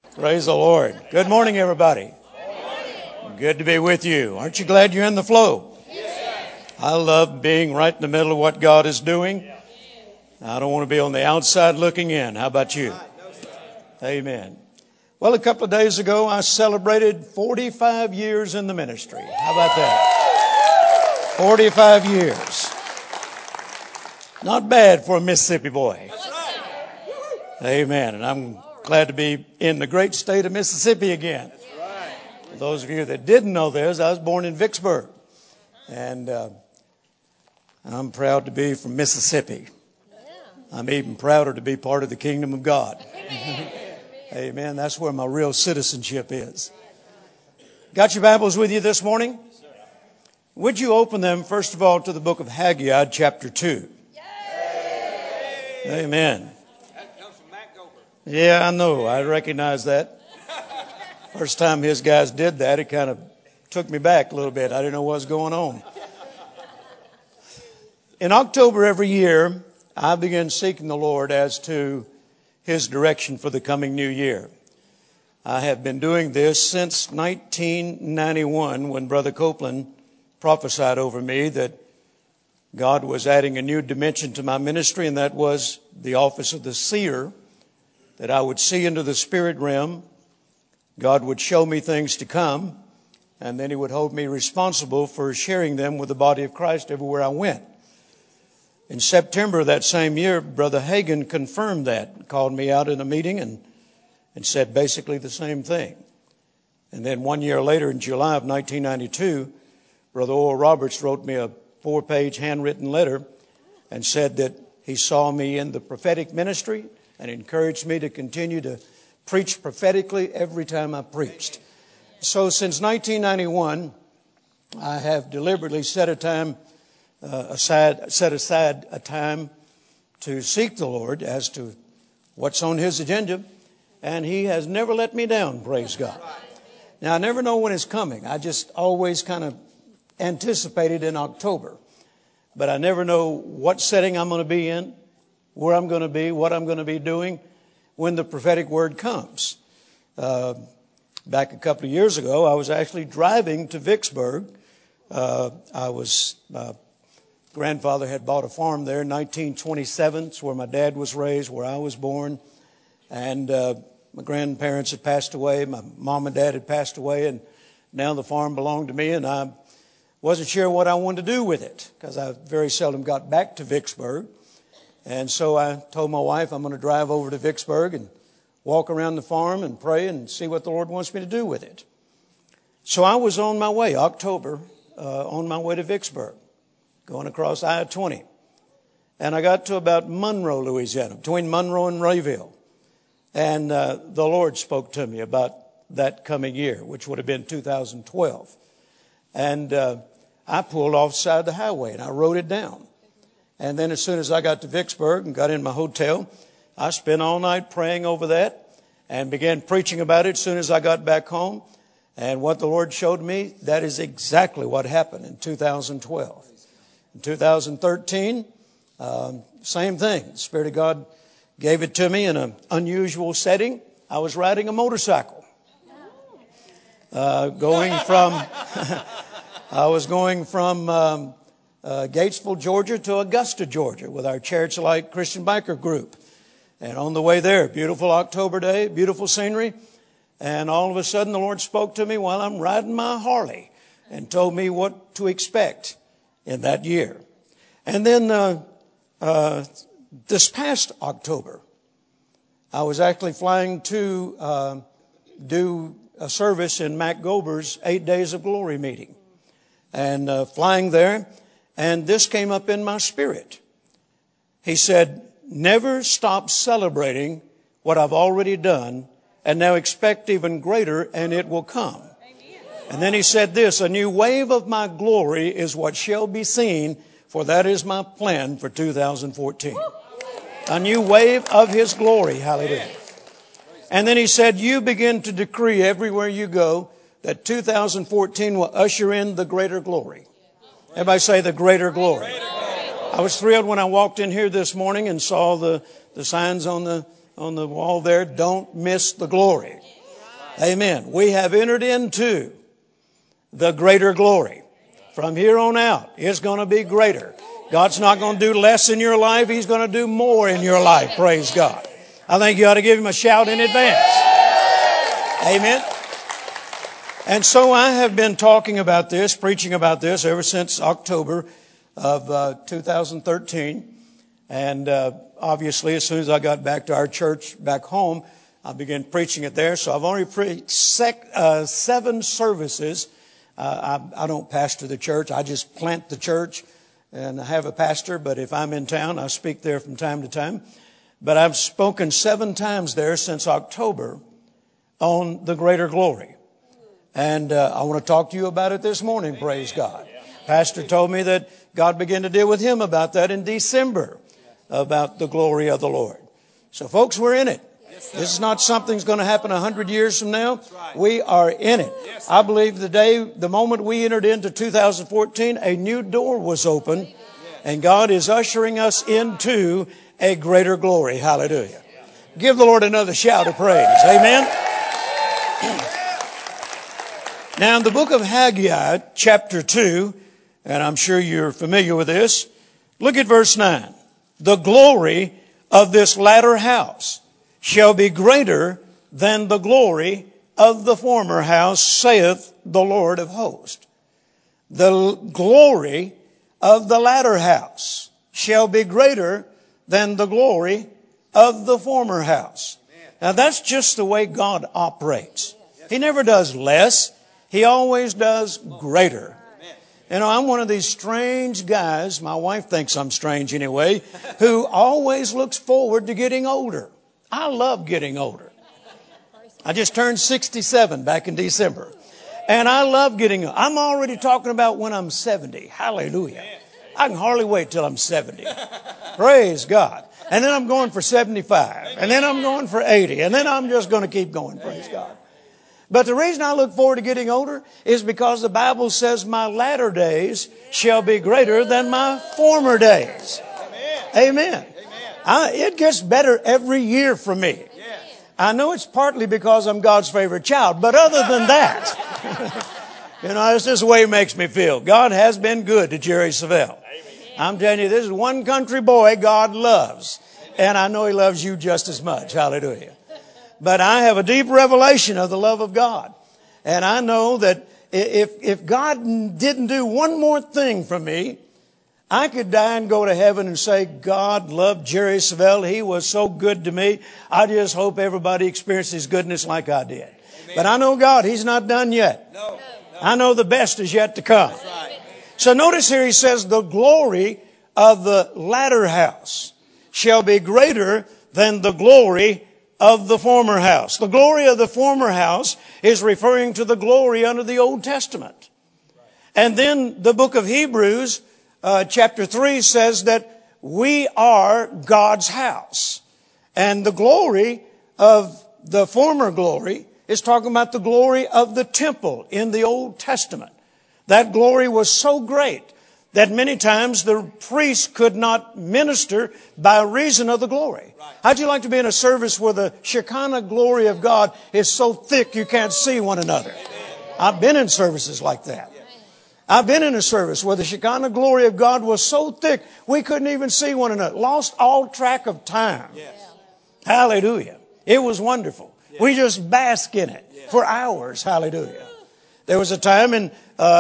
Praise the Lord. Good morning, everybody. Good to be with you. Aren't you glad you're in the flow? I love being right in the middle of what God is doing. I don't want to be on the outside looking in. How about you? Amen. Well, a couple of days ago, I celebrated 45 years in the ministry. How about that? 45 years. Not bad for a Mississippi boy. Amen. And I'm glad to be in the great state of Mississippi again. For those of you that didn't know this, I was born in Vicksburg. And I'm proud to be from Mississippi. I'm even prouder to be part of the kingdom of God. Amen. That's where my real citizenship is. Got your Bibles with you this morning? Would you open them, first of all, to the book of Haggai, chapter 2. Amen. Yeah, I know. I recognize that. First time his guys did that, it kind of took me back a little bit. I didn't know what was going on. In October every year, I begin seeking the Lord as to His direction for the coming new year. I have been doing this since 1991 when Brother Copeland prophesied over me that God was adding a new dimension to my ministry, and that was the office of the seer, that I would see into the spirit realm. God would show me things to come, and then He would hold me responsible for sharing them with the body of Christ everywhere I went. In September of that same year, Brother Hagin confirmed that, called me out in a meeting and said basically the same thing. And then 1 year later, in July of 1992, Brother Oral Roberts wrote me a 4-page handwritten letter and said that he saw me in the prophetic ministry and encouraged me to continue to preach prophetically every time I preached. So since 1991, I have deliberately set aside a time to seek the Lord as to what's on His agenda, and He has never let me down, praise God. Now, I never know when it's coming. I just always kind of anticipate it in October, but I never know what setting I'm going to be in, where I'm going to be, what I'm going to be doing when the prophetic word comes. Back a couple of years ago, I was actually driving to Vicksburg. Grandfather had bought a farm there in 1927. It's where my dad was raised, where I was born. And my grandparents had passed away. My mom and dad had passed away. And now the farm belonged to me. And I wasn't sure what I wanted to do with it because I very seldom got back to Vicksburg. And so I told my wife I'm going to drive over to Vicksburg and walk around the farm and pray and see what the Lord wants me to do with it. So I was on my way, October, on my way to Vicksburg, going across I-20. And I got to about Monroe, Louisiana, between Monroe and Rayville. And the Lord spoke to me about that coming year, which would have been 2012. And I pulled off the side of the highway and I wrote it down. And then as soon as I got to Vicksburg and got in my hotel, I spent all night praying over that and began preaching about it as soon as I got back home. And what the Lord showed me, that is exactly what happened in 2012. In 2013, same thing. The Spirit of God gave it to me in an unusual setting. I was riding a motorcycle, going from Gatesville, Georgia to Augusta, Georgia with our Chariots of Light Christian biker group. And on the way there, beautiful October day, beautiful scenery. And all of a sudden the Lord spoke to me while I'm riding my Harley and told me what to expect in that year. And then this past October, I was actually flying to do a service in Mac Gober's 8 Days of Glory meeting. And flying there, and this came up in my spirit. He said, never stop celebrating what I've already done, and now expect even greater, and it will come. And then he said this, a new wave of my glory is what shall be seen, for that is my plan for 2014. A new wave of His glory. Hallelujah. And then he said, you begin to decree everywhere you go that 2014 will usher in the greater glory. Everybody say the greater glory. I was thrilled when I walked in here this morning and saw the signs on the wall there. Don't miss the glory. Amen. We have entered into the greater glory. From here on out, it's going to be greater. God's not going to do less in your life. He's going to do more in your life. Praise God. I think you ought to give Him a shout in advance. Amen. And so I have been talking about this, preaching about this ever since October of 2013. And obviously, as soon as I got back to our church back home, I began preaching it there. So I've already preached 7 services. I don't pastor the church. I just plant the church, and I have a pastor. But if I'm in town, I speak there from time to time. But I've spoken 7 times there since October on the greater glory. And I want to talk to you about it this morning, praise God. Pastor told me that God began to deal with him about that in December, about the glory of the Lord. So folks, we're in it. This is not something that's going to happen 100 years from now. We are in it. I believe the moment we entered into 2014, a new door was opened, and God is ushering us into a greater glory. Hallelujah. Give the Lord another shout of praise. Amen. Now, in the book of Haggai, chapter 2, and I'm sure you're familiar with this, look at verse 9. The glory of this latter house shall be greater than the glory of the former house, saith the Lord of hosts. The glory of the latter house shall be greater than the glory of the former house. Now, that's just the way God operates. He never does less. He always does greater. You know, I'm one of these strange guys, my wife thinks I'm strange anyway, who always looks forward to getting older. I love getting older. I just turned 67 back in December. And I love getting older. I'm already talking about when I'm 70. Hallelujah. I can hardly wait till I'm 70. Praise God. And then I'm going for 75. And then I'm going for 80. And then I'm just going to keep going. Praise God. But the reason I look forward to getting older is because the Bible says my latter days shall be greater than my former days. Amen. It gets better every year for me. I know it's partly because I'm God's favorite child, but other than that, it's just the way it makes me feel. God has been good to Jerry Savelle. I'm telling you, this is one country boy God loves. And I know He loves you just as much. Hallelujah. But I have a deep revelation of the love of God. And I know that if God didn't do one more thing for me, I could die and go to heaven and say, God loved Jerry Savelle. He was so good to me. I just hope everybody experienced His goodness like I did. Amen. But I know God, He's not done yet. No. I know the best is yet to come. Right. So notice here He says, the glory of the latter house shall be greater than the glory of the former house. The glory of the former house is referring to the glory under the Old Testament. And then the book of Hebrews, chapter 3 says that we are God's house. And the glory of the former glory is talking about the glory of the temple in the Old Testament. That glory was so great that many times the priest could not minister by reason of the glory. Right. How'd you like to be in a service where the Shekinah glory of God is so thick you can't see one another? Amen. I've been in services like that. I've been in a service where the Shekinah glory of God was so thick we couldn't even see one another. Lost all track of time. Yes. Hallelujah. It was wonderful. Yes. We just bask in it for hours. Hallelujah. There was a time in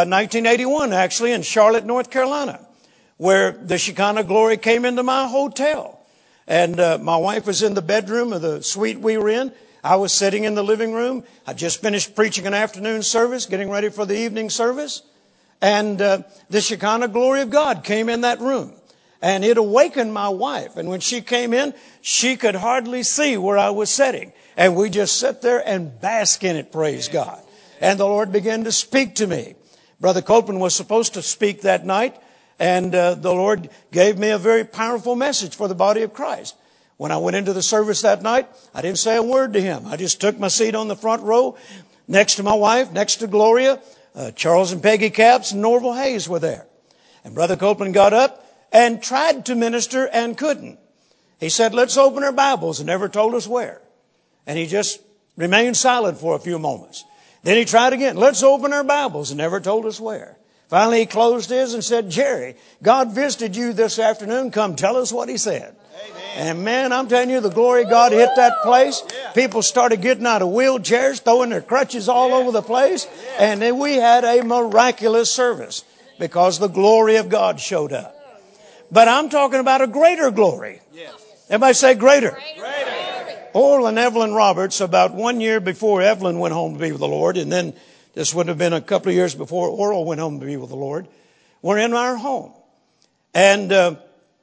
1981, actually, in Charlotte, North Carolina, where the Shekinah glory came into my hotel. And my wife was in the bedroom of the suite we were in. I was sitting in the living room. I just finished preaching an afternoon service, getting ready for the evening service. And the Shekinah glory of God came in that room. And it awakened my wife. And when she came in, she could hardly see where I was sitting. And we just sat there and bask in it, praise God. And the Lord began to speak to me. Brother Copeland was supposed to speak that night, and the Lord gave me a very powerful message for the body of Christ. When I went into the service that night, I didn't say a word to him. I just took my seat on the front row next to my wife, next to Gloria. Charles and Peggy Capps and Norval Hayes were there. And Brother Copeland got up and tried to minister and couldn't. He said, let's open our Bibles, and never told us where. And he just Remained silent for a few moments. Then he tried again. Let's open our Bibles, and never told us where. Finally, he closed his and said, Jerry, God visited you this afternoon. Come tell us what he said. Amen. And man, I'm telling you, the glory of God hit that place. Yeah. People started getting out of wheelchairs, throwing their crutches all over the place. Yeah. And then we had a miraculous service because the glory of God showed up. But I'm talking about a greater glory. Yes. Everybody say greater. Greater. Oral and Evelyn Roberts, about 1 year before Evelyn went home to be with the Lord, and then this would have been a couple of years before Oral went home to be with the Lord, we're in our home. And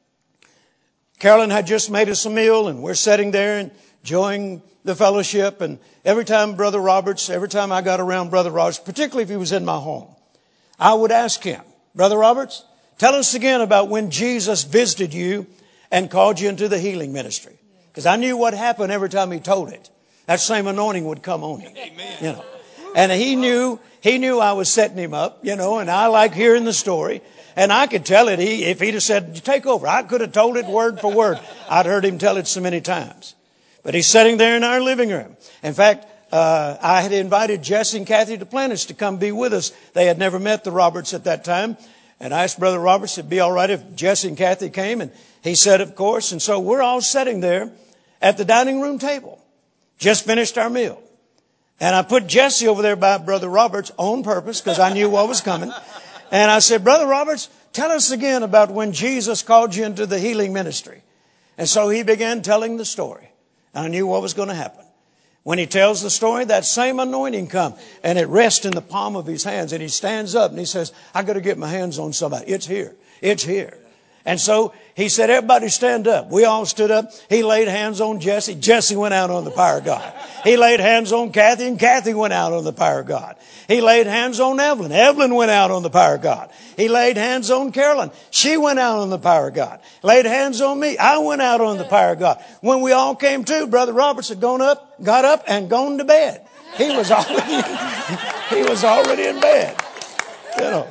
Carolyn had just made us a meal, and we're sitting there and enjoying the fellowship. And every time I got around Brother Roberts, particularly if he was in my home, I would ask him, Brother Roberts, tell us again about when Jesus visited you and called you into the healing ministry. Because I knew what happened every time he told it. That same anointing would come on him. Amen. You know. And he knew I was setting him up, you know, and I like hearing the story. And I could tell it. If he'd have said, take over, I could have told it word for word. I'd heard him tell it so many times. But he's sitting there in our living room. In fact, I had invited Jesse and Kathy Duplantis to come be with us. They had never met the Roberts at that time. And I asked Brother Roberts if it'd be all right if Jesse and Kathy came. And he said, of course. And so we're all sitting there at the dining room table. Just finished our meal. And I put Jesse over there by Brother Roberts on purpose because I knew what was coming. And I said, Brother Roberts, tell us again about when Jesus called you into the healing ministry. And so he began telling the story. And I knew what was going to happen. When he tells the story, that same anointing comes and it rests in the palm of his hands. And he stands up and he says, I got to get my hands on somebody. It's here. It's here. And so he said, everybody stand up. We all stood up. He laid hands on Jesse. Jesse went out on the power of God. He laid hands on Kathy, and Kathy went out on the power of God. He laid hands on Evelyn. Evelyn went out on the power of God. He laid hands on Carolyn. She went out on the power of God. Laid hands on me. I went out on the power of God. When we all came to, Brother Roberts had got up and gone to bed. He was already in bed. You know.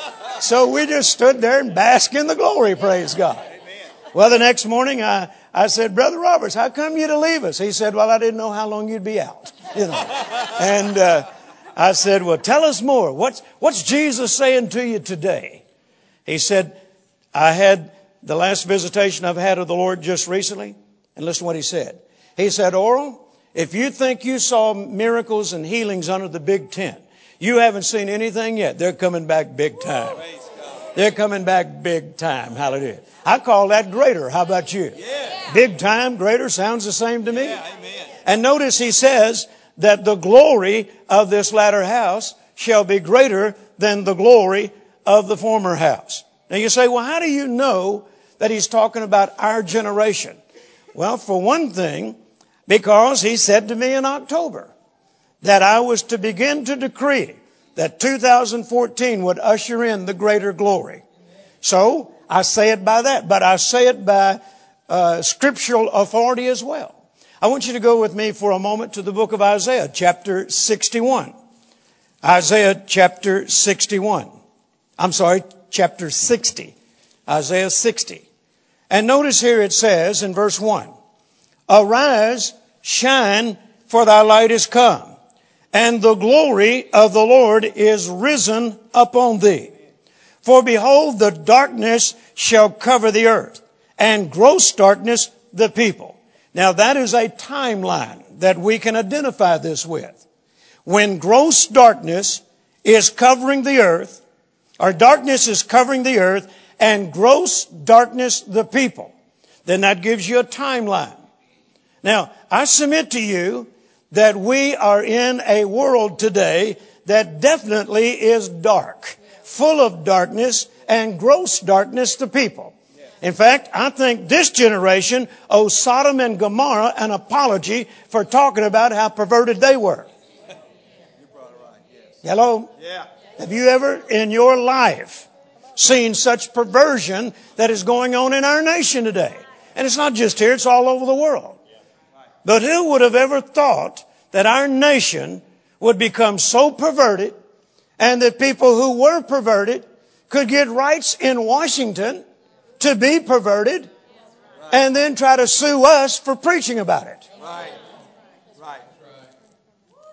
So we just stood there and basked in the glory, praise God. Well, the next morning I said, Brother Roberts, how come you to leave us? He said, well, I didn't know how long you'd be out. You know. And I said, well, tell us more. What's Jesus saying to you today? He said, I had the last visitation I've had of the Lord just recently. And listen to what he said. He said, Oral, if you think you saw miracles and healings under the big tent, you haven't seen anything yet. They're coming back big time. They're coming back big time. Hallelujah. I call that greater. How about you? Yeah. Big time, greater sounds the same to me. Yeah, amen. And notice he says that the glory of this latter house shall be greater than the glory of the former house. Now you say, well, how do you know that he's talking about our generation? Well, for one thing, because he said to me in October that I was to begin to decree that 2014 would usher in the greater glory. So I say it by that, but I say it by scriptural authority as well. I want you to go with me for a moment to the book of Isaiah, chapter 61. Isaiah chapter 61. Chapter 60. Isaiah 60. And notice here it says in verse 1, Arise, shine, for thy light is come, and the glory of the Lord is risen upon thee. For behold, the darkness shall cover the earth, and gross darkness the people. Now that is a timeline that we can identify this with. When gross darkness is covering the earth, or darkness is covering the earth, and gross darkness the people, then that gives you a timeline. Now, I submit to you that we are in a world today that definitely is dark, full of darkness and gross darkness to people. In fact, I think this generation owes Sodom and Gomorrah an apology for talking about how perverted they were. Hello? Have you ever in your life seen such perversion that is going on in our nation today? And it's not just here, it's all over the world. But who would have ever thought that our nation would become so perverted and that people who were perverted could get rights in Washington to be perverted and then try to sue us for preaching about it? Right.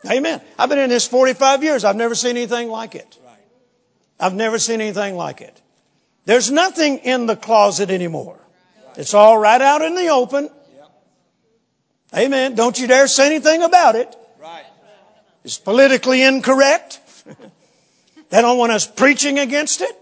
Amen. I've been in this 45 years. I've never seen anything like it. I've never seen anything like it. There's nothing in the closet anymore. It's all right out in the open. Amen. Don't you dare say anything about it. It's politically incorrect. They don't want us preaching against it.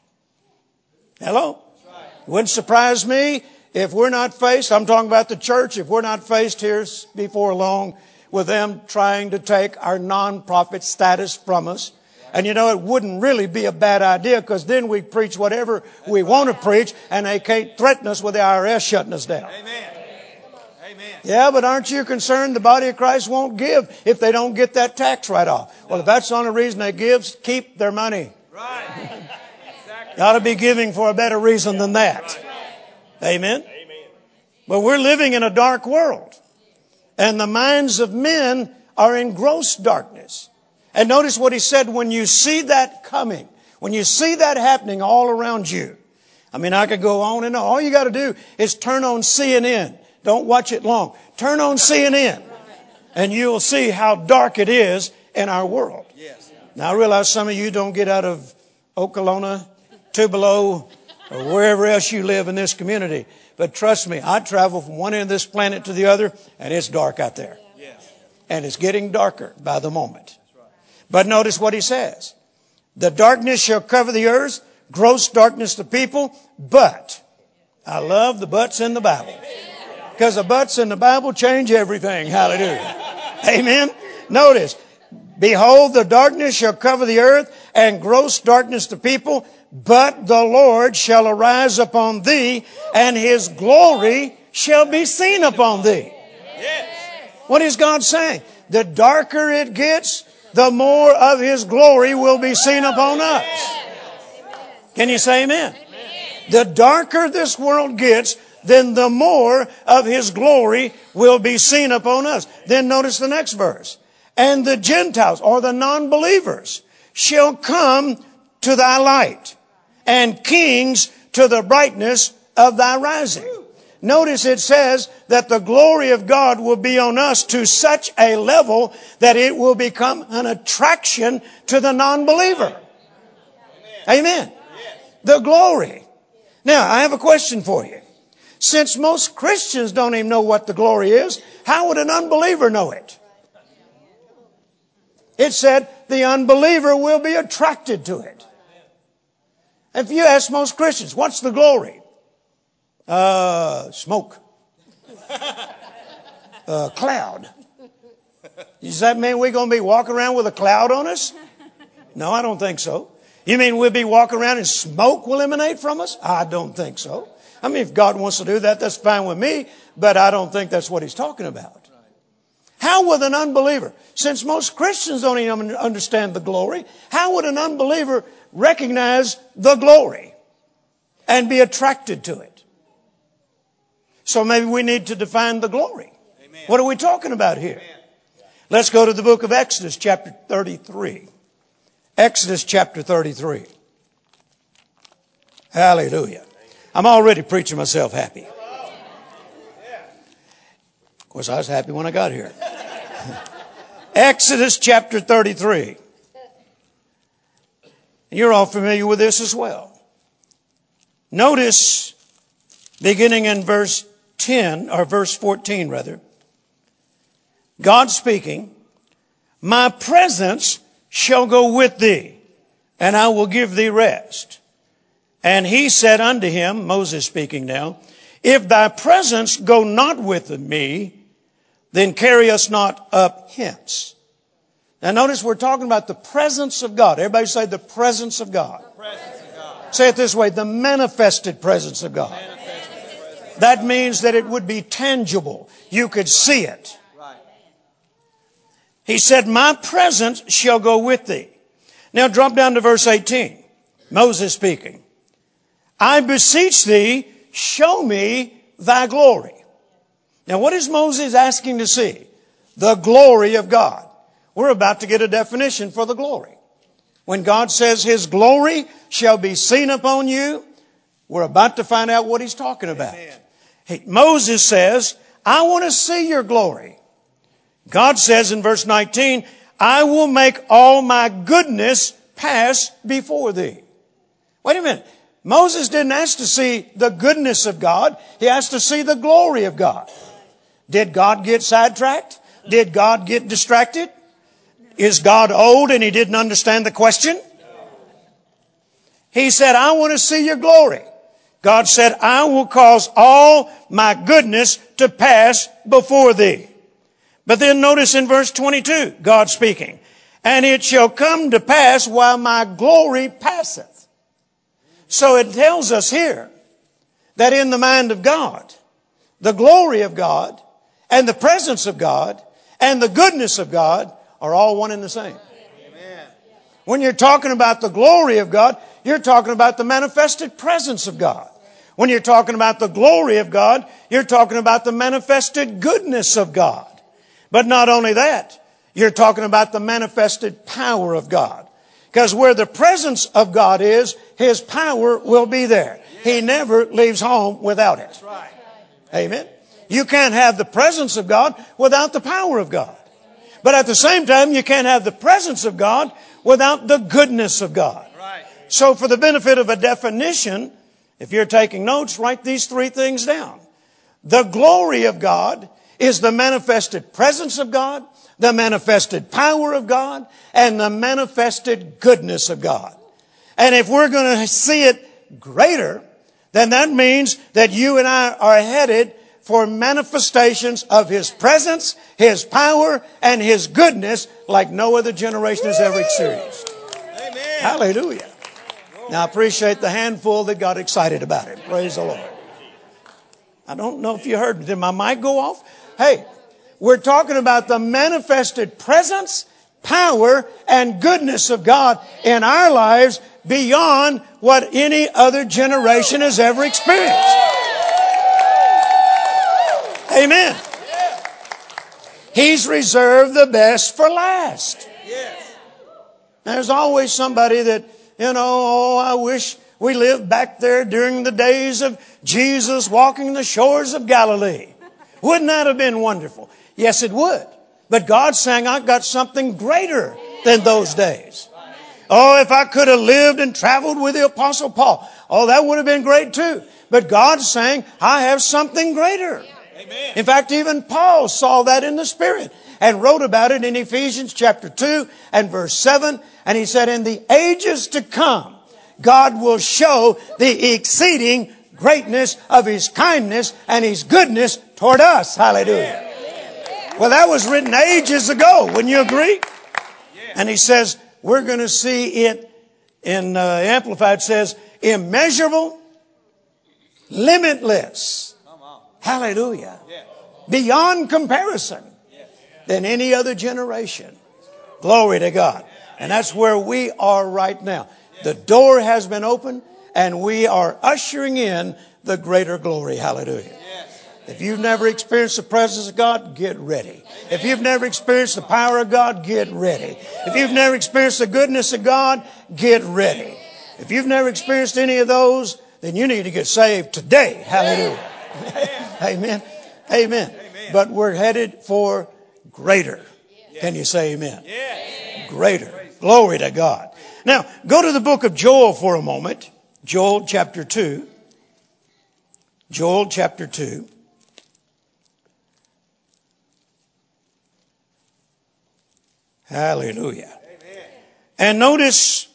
Hello? It wouldn't surprise me if we're not faced, I'm talking about the church, if we're not faced here before long with them trying to take our non-profit status from us. And you know, it wouldn't really be a bad idea, because then we preach whatever we want to preach and they can't threaten us with the IRS shutting us down. Amen. Amen. Yeah, but aren't you concerned the body of Christ won't give if they don't get that tax write-off? Well, if that's the only reason they give, keep their money. Right. Exactly. You ought to be giving for a better reason than that. Amen. But we're living in a dark world, and the minds of men are in gross darkness. And notice what he said, when you see that coming, when you see that happening all around you. I mean, I could go on and on. All you got to do is turn on CNN. Don't watch it long. Turn on CNN, and you'll see how dark it is in our world. Yes. Now, I realize some of you don't get out of Okolona, Tupelo, or wherever else you live in this community. But trust me, I travel from one end of this planet to the other, and it's dark out there. Yes. And it's getting darker by the moment. But notice what he says. The darkness shall cover the earth, gross darkness to people, but, I love the buts in the Bible. Because the buts in the Bible change everything. Hallelujah. Amen. Notice, behold, the darkness shall cover the earth, and gross darkness to people, but the Lord shall arise upon thee, and his glory shall be seen upon thee. Yes. What is God saying? The darker it gets, the more of his glory will be seen upon us. Can you say amen? The darker this world gets, then the more of his glory will be seen upon us. Then notice the next verse. And the Gentiles, or the non-believers, shall come to thy light, and kings to the brightness of thy rising. Notice it says that the glory of God will be on us to such a level that it will become an attraction to the non-believer. Amen. The glory. Now, I have a question for you. Since most Christians don't even know what the glory is, how would an unbeliever know it? It said the unbeliever will be attracted to it. If you ask most Christians, what's the glory? Smoke. Cloud. Does that mean we're going to be walking around with a cloud on us? No, I don't think so. You mean we'll be walking around and smoke will emanate from us? I don't think so. I mean, if God wants to do that, that's fine with me, but I don't think that's what he's talking about. How would an unbeliever, since most Christians don't even understand the glory, how would an unbeliever recognize the glory and be attracted to it? So maybe we need to define the glory. Amen. What are we talking about here? Amen. Let's go to the book of Exodus, chapter 33. Exodus, chapter 33. Hallelujah. I'm already preaching myself happy. Of course, I was happy when I got here. Exodus, chapter 33. You're all familiar with this as well. Notice, beginning in verse 10, or verse 14 rather, God speaking, my presence shall go with thee, and I will give thee rest. And he said unto him, Moses speaking now, if thy presence go not with me, then carry us not up hence. Now notice we're talking about the presence of God. Everybody say the presence of God. Presence of God. Say it this way, the manifested presence of God. That means that it would be tangible. You could see it. Right. He said, my presence shall go with thee. Now drop down to verse 18. Moses speaking. I beseech thee, show me thy glory. Now what is Moses asking to see? The glory of God. We're about to get a definition for the glory. When God says his glory shall be seen upon you, we're about to find out what he's talking about. Moses says, I want to see your glory. God says in verse 19, I will make all my goodness pass before thee. Wait a minute. Moses didn't ask to see the goodness of God. He asked to see the glory of God. Did God get sidetracked? Did God get distracted? Is God old and he didn't understand the question? He said, I want to see your glory. God said, I will cause all my goodness to pass before thee. But then notice in verse 22, God speaking, and it shall come to pass while my glory passeth. So it tells us here that in the mind of God, the glory of God and the presence of God and the goodness of God are all one and the same. Amen. When you're talking about the glory of God, you're talking about the manifested presence of God. When you're talking about the glory of God, you're talking about the manifested goodness of God. But not only that, you're talking about the manifested power of God. Because where the presence of God is, His power will be there. He never leaves home without it. That's right. Amen. You can't have the presence of God without the power of God. But at the same time, you can't have the presence of God without the goodness of God. Right. So for the benefit of a definition, if you're taking notes, write these three things down. The glory of God is the manifested presence of God, the manifested power of God, and the manifested goodness of God. And if we're going to see it greater, then that means that you and I are headed for manifestations of His presence, His power, and His goodness like no other generation has ever experienced. Amen. Hallelujah. Now I appreciate the handful that got excited about it. Praise the Lord. I don't know if you heard me. Did my mic go off? Hey, we're talking about the manifested presence, power, and goodness of God in our lives beyond what any other generation has ever experienced. Amen. He's reserved the best for last. Yes. There's always somebody that, I wish we lived back there during the days of Jesus walking the shores of Galilee. Wouldn't that have been wonderful? Yes, it would. But God's saying, I've got something greater than those days. Oh, if I could have lived and traveled with the Apostle Paul. Oh, that would have been great too. But God's saying, I have something greater. Amen. In fact, even Paul saw that in the Spirit and wrote about it in Ephesians chapter 2 and verse 7. And he said, in the ages to come, God will show the exceeding greatness of His kindness and His goodness toward us. Hallelujah. Well, that was written ages ago. Wouldn't you agree? And he says, we're going to see it in Amplified says, immeasurable, limitless. Hallelujah. Beyond comparison than any other generation. Glory to God. And that's where we are right now. The door has been opened and we are ushering in the greater glory. Hallelujah. If you've never experienced the presence of God, get ready. If you've never experienced the power of God, get ready. If you've never experienced the goodness of God, get ready. If you've never experienced any of those, then you need to get saved today. Hallelujah. Amen. Amen. But we're headed for greater. Can you say amen? Greater. Glory to God. Now, go to the book of Joel for a moment. Joel chapter 2. Joel chapter 2. Hallelujah. Amen. And notice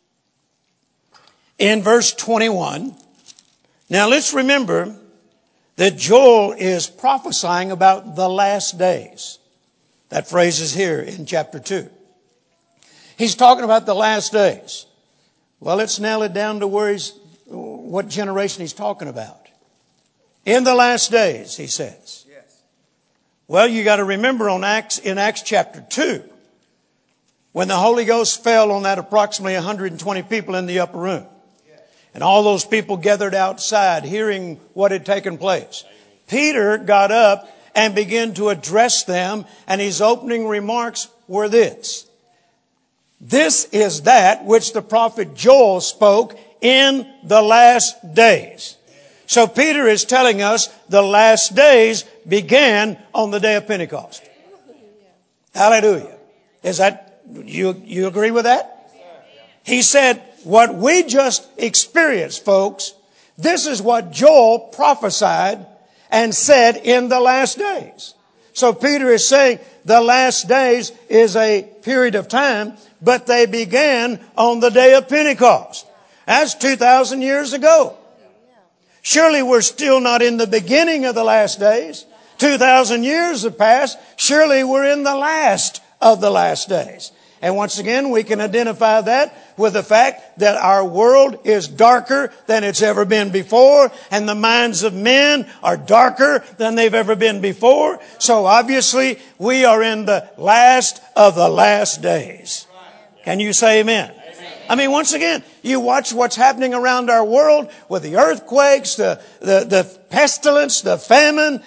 in verse 21. Now let's remember that Joel is prophesying about the last days. That phrase is here in chapter 2. He's talking about the last days. Well, let's nail it down to what generation he's talking about. In the last days, he says. Yes. Well, you got to remember in Acts chapter 2, when the Holy Ghost fell on that approximately 120 people in the upper room. And all those people gathered outside hearing what had taken place. Peter got up and began to address them, and his opening remarks were this. This is that which the prophet Joel spoke in the last days. So Peter is telling us the last days began on the day of Pentecost. Hallelujah. Is that, you agree with that? He said, what we just experienced, folks, this is what Joel prophesied and said in the last days. So Peter is saying the last days is a period of time, but they began on the day of Pentecost. That's 2,000 years ago. Surely we're still not in the beginning of the last days. 2,000 years have passed. Surely we're in the last of the last days. And once again, we can identify that with the fact that our world is darker than it's ever been before, and the minds of men are darker than they've ever been before. So obviously, we are in the last of the last days. Can you say amen? I mean, once again, you watch what's happening around our world with the earthquakes, the pestilence, the famine,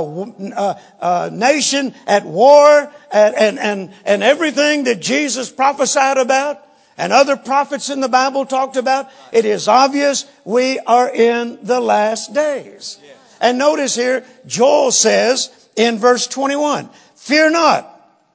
nation at war, and everything that Jesus prophesied about and other prophets in the Bible talked about. It is obvious we are in the last days. And notice here, Joel says in verse 21, "Fear not,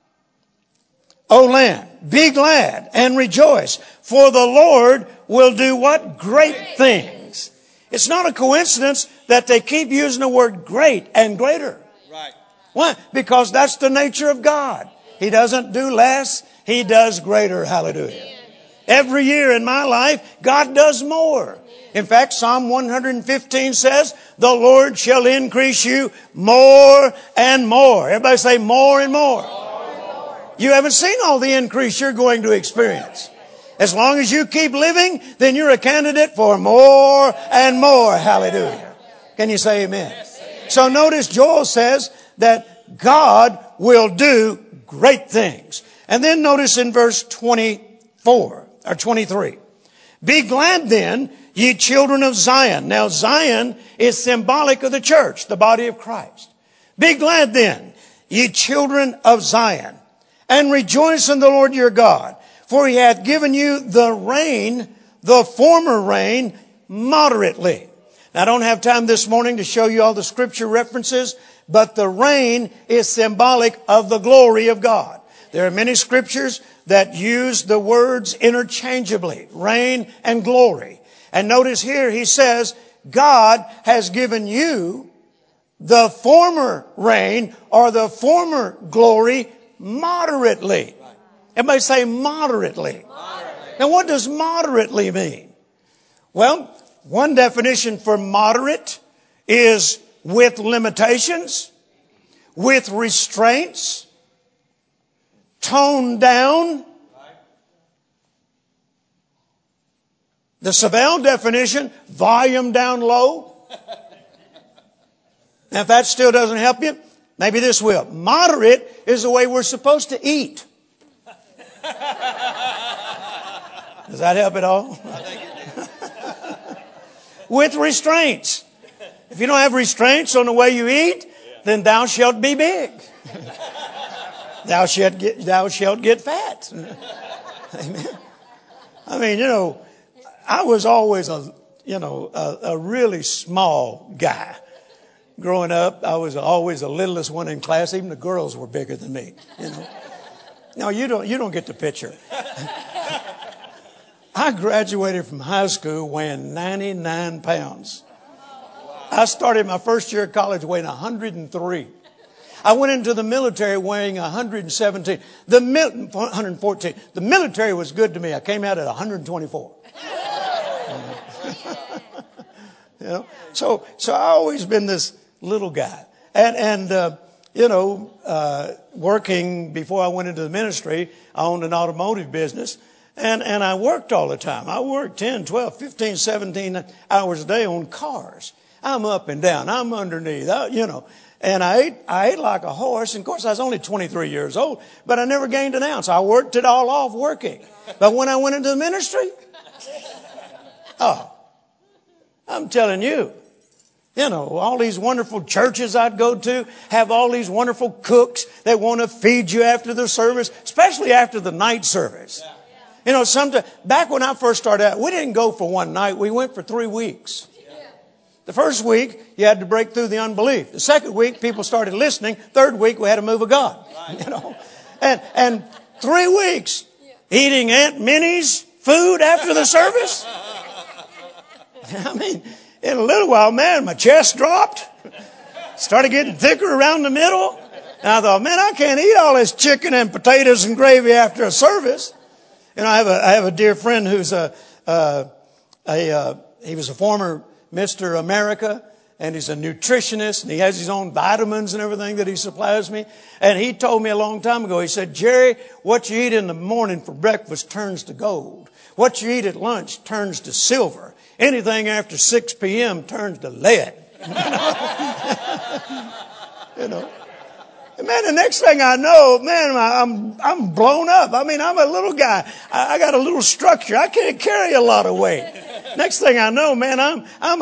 O land, be glad and rejoice, for the Lord will do what? Great things." It's not a coincidence that they keep using the word great and greater. Right. Why? Because that's the nature of God. He doesn't do less. He does greater. Hallelujah. Every year in my life, God does more. In fact, Psalm 115 says, "The Lord shall increase you more and more." Everybody say more and more. You haven't seen all the increase you're going to experience. As long as you keep living, then you're a candidate for more and more. Hallelujah. Can you say amen? So notice Joel says that God will do great things. And then notice in verse 24 or 23. "Be glad then, ye children of Zion." Now Zion is symbolic of the church, the body of Christ. "Be glad then, ye children of Zion, and rejoice in the Lord your God, for he hath given you the rain, the former rain, moderately." Now, I don't have time this morning to show you all the scripture references, but the rain is symbolic of the glory of God. There are many scriptures that use the words interchangeably, rain and glory. And notice here he says, God has given you the former rain or the former glory moderately. Everybody say moderately. Now, what does moderately mean? Well, one definition for moderate is with limitations, with restraints, toned down. The Savelle definition, volume down low. Now, if that still doesn't help you, maybe this will. Moderate is the way we're supposed to eat. Does that help at all? I think it did. With restraints. If you don't have restraints on the way you eat, then thou shalt be big. Thou shalt get fat. Amen. I mean, I was always a really small guy. Growing up, I was always the littlest one in class. Even the girls were bigger than me, No, you don't get the picture. I graduated from high school weighing 99 pounds. I started my first year of college weighing 103. I went into the military weighing 117. 114. The military was good to me. I came out at 124. So I always been this little guy. Working before I went into the ministry, I owned an automotive business. And I worked all the time. I worked 10, 12, 15, 17 hours a day on cars. I'm up and down. I'm underneath, And I ate like a horse. And of course, I was only 23 years old, but I never gained an ounce. I worked it all off working. But when I went into the ministry, I'm telling you, all these wonderful churches I'd go to have all these wonderful cooks that want to feed you after the service, especially after the night service. Sometimes, back when I first started out, we didn't go for one night. We went for 3 weeks. The first week, you had to break through the unbelief. The second week, people started listening. Third week, we had a move of God. And 3 weeks eating Aunt Minnie's food after the service. I mean, in a little while, man, my chest dropped. Started getting thicker around the middle. And I thought, man, I can't eat all this chicken and potatoes and gravy after a service. And I have a dear friend who's he was a former Mr. America, and he's a nutritionist, and he has his own vitamins and everything that he supplies me. And he told me a long time ago, he said, Jerry, what you eat in the morning for breakfast turns to gold. What you eat at lunch turns to silver. Anything after 6 p.m. turns to lead. You know. And man, the next thing I know, man, I'm blown up. I mean, I'm a little guy. I got a little structure. I can't carry a lot of weight. Next thing I know, man, I'm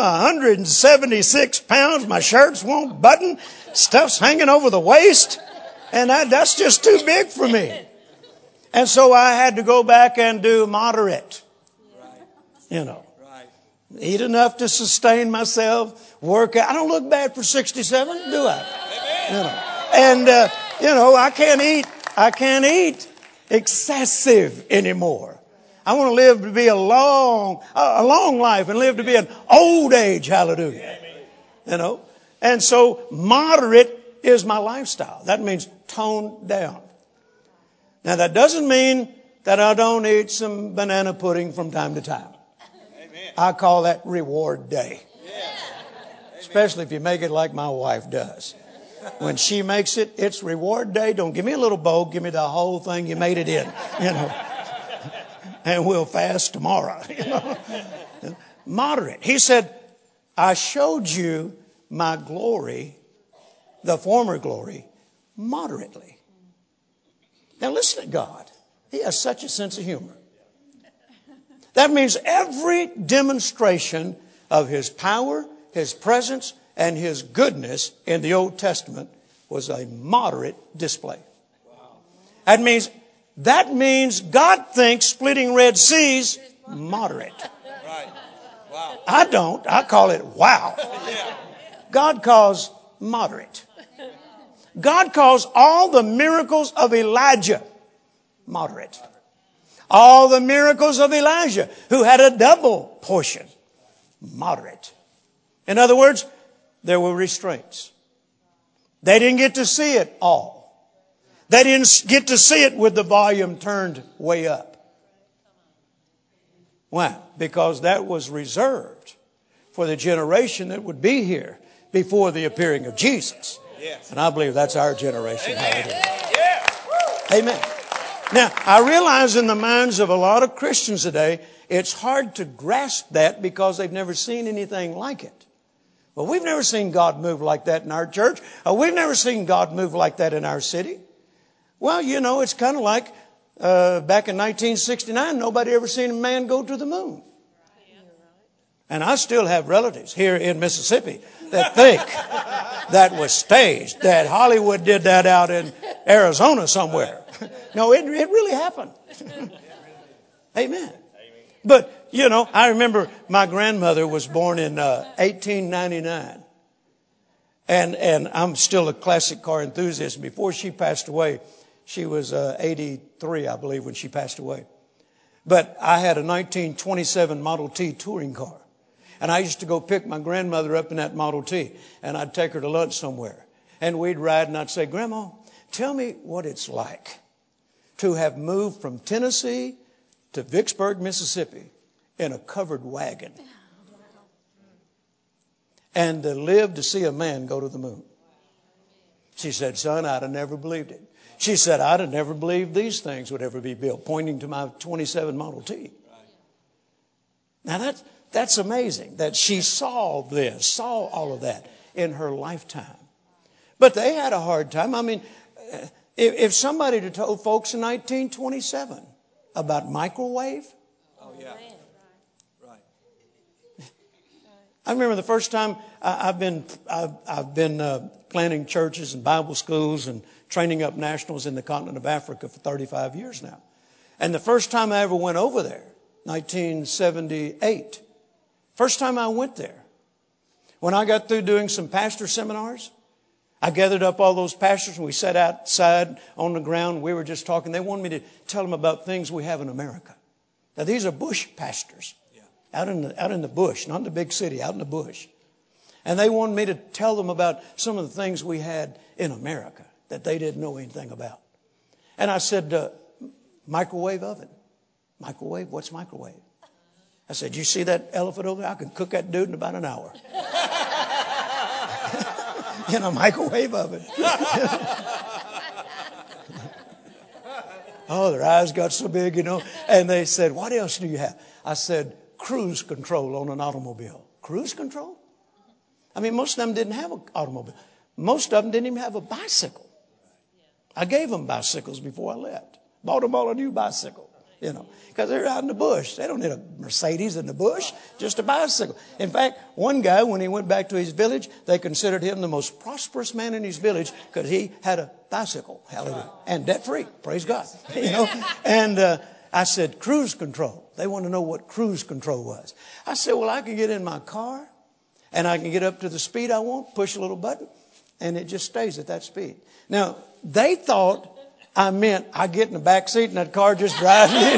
176 pounds. My shirts won't button. Stuff's hanging over the waist. And that's just too big for me. And so I had to go back and do moderate. You know. Eat enough to sustain myself. Work out. I don't look bad for 67, do I? You know. And, I can't eat excessive anymore. I want to live to be a long life and live to be an old age. Hallelujah. You know, and so moderate is my lifestyle. That means toned down. Now that doesn't mean that I don't eat some banana pudding from time to time. I call that reward day. Especially if you make it like my wife does. When she makes it, it's reward day. Don't give me a little bowl. Give me the whole thing you made it in, and we'll fast tomorrow, Moderate. He said, I showed you my glory, the former glory, moderately. Now listen to God. He has such a sense of humor. That means every demonstration of His power, His presence, and His goodness in the Old Testament was a moderate display. That means God thinks splitting Red Seas moderate. Right. Wow. I don't. I call it wow. God calls moderate. God calls all the miracles of Elijah moderate. All the miracles of Elijah, who had a double portion, moderate. In other words, there were restraints. They didn't get to see it all. They didn't get to see it with the volume turned way up. Why? Because that was reserved for the generation that would be here before the appearing of Jesus. Yes. And I believe that's our generation. Amen. Yeah. Amen. Now, I realize in the minds of a lot of Christians today, it's hard to grasp that because they've never seen anything like it. Well, we've never seen God move like that in our church. We've never seen God move like that in our city. Well, it's kind of like back in 1969, nobody ever seen a man go to the moon. And I still have relatives here in Mississippi that think that was staged, that Hollywood did that out in Arizona somewhere. No, it really happened. Amen. But, I remember my grandmother was born in 1899. And I'm still a classic car enthusiast. Before she passed away, she was 83, I believe, when she passed away. But I had a 1927 Model T touring car. And I used to go pick my grandmother up in that Model T. And I'd take her to lunch somewhere. And we'd ride and I'd say, Grandma, tell me what it's like to have moved from Tennessee to Vicksburg, Mississippi in a covered wagon. And to live to see a man go to the moon. She said, son, I'd have never believed it. She said, I'd have never believed these things would ever be built, pointing to my 27 Model T. Now that's amazing that she saw all of that in her lifetime. But they had a hard time. I mean, if somebody had told folks in 1927 about microwave. Oh, yeah. Right. I remember the first time I've been planning churches and Bible schools and training up nationals in the continent of Africa for 35 years now. And the first time I ever went over there, 1978, first time I went there, when I got through doing some pastor seminars, I gathered up all those pastors and we sat outside on the ground. We were just talking. They wanted me to tell them about things we have in America. Now, these are bush pastors out in the bush, not in the big city, out in the bush. And they wanted me to tell them about some of the things we had in America that they didn't know anything about. And I said, microwave oven. Microwave? What's microwave? I said, you see that elephant over there? I can cook that dude in about an hour. In a microwave oven. Oh, their eyes got so big, And they said, what else do you have? I said, cruise control on an automobile. Cruise control? I mean, most of them didn't have an automobile. Most of them didn't even have a bicycle. I gave them bicycles before I left. Bought them all a new bicycle, because they're out in the bush. They don't need a Mercedes in the bush, just a bicycle. In fact, one guy, when he went back to his village, they considered him the most prosperous man in his village because he had a bicycle. Hallelujah. And debt-free. Praise God. And I said, cruise control. They want to know what cruise control was. I said, well, I can get in my car and I can get up to the speed I want, push a little button, and it just stays at that speed. Now, they thought I meant I get in the back seat and that car just drives me.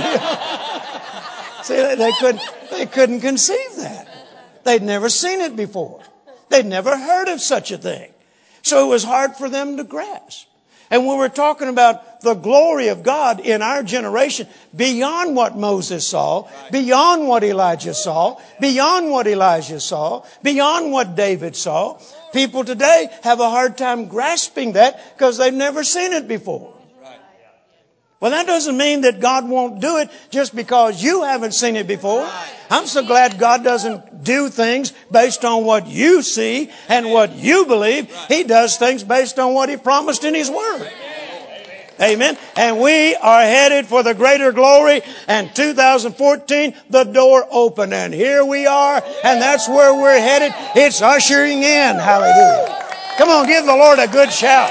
See, they couldn't conceive that. They'd never seen it before. They'd never heard of such a thing. So it was hard for them to grasp. And when we're talking about the glory of God in our generation, beyond what Moses saw, beyond what Elijah saw, beyond what Elijah saw, beyond what David saw, people today have a hard time grasping that because they've never seen it before. Well, that doesn't mean that God won't do it just because you haven't seen it before. I'm so glad God doesn't do things based on what you see and what you believe. He does things based on what He promised in His Word. Amen. And we are headed for the greater glory. And 2014, the door opened. And here we are. And that's where we're headed. It's ushering in. Hallelujah. Come on, give the Lord a good shout.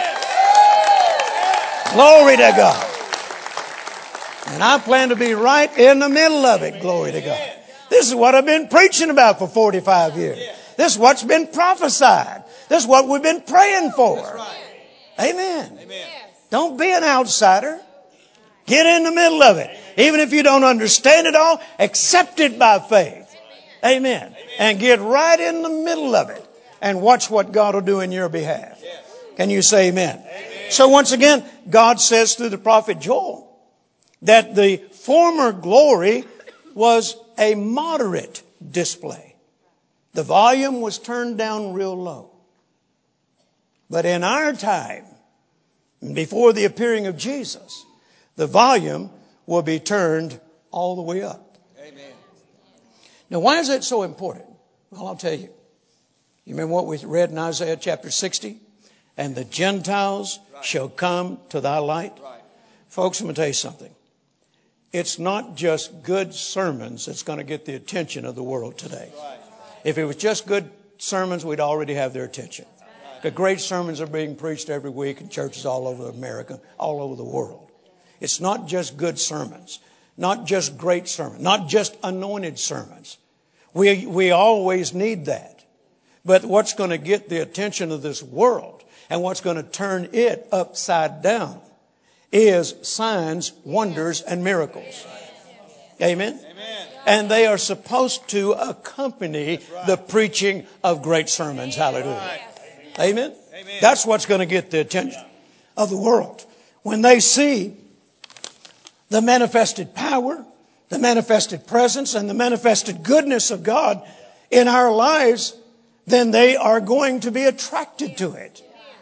Glory to God. And I plan to be right in the middle of it. Glory to God. This is what I've been preaching about for 45 years. This is what's been prophesied. This is what we've been praying for. Amen. Don't be an outsider. Get in the middle of it. Even if you don't understand it all, accept it by faith. Amen. And get right in the middle of it and watch what God will do in your behalf. Can you say amen? So once again, God says through the prophet Joel that the former glory was a moderate display. The volume was turned down real low. But in our time, before the appearing of Jesus, the volume will be turned all the way up. Amen. Now, why is that so important? Well, I'll tell you. You remember what we read in Isaiah chapter 60? And the Gentiles shall come to thy light. Right. Folks, I'm going to tell you something. It's not just good sermons that's going to get the attention of the world today. Right. If it was just good sermons, we'd already have their attention. The great sermons are being preached every week in churches all over America, all over the world. It's not just good sermons, not just great sermons, not just anointed sermons. We always need that. But what's going to get the attention of this world and what's going to turn it upside down is signs, wonders, and miracles. Amen? Amen. And they are supposed to accompany the preaching of great sermons. Hallelujah. Amen? Amen. That's what's going to get the attention of the world. When they see the manifested power, the manifested presence, and the manifested goodness of God in our lives, then they are going to be attracted to it.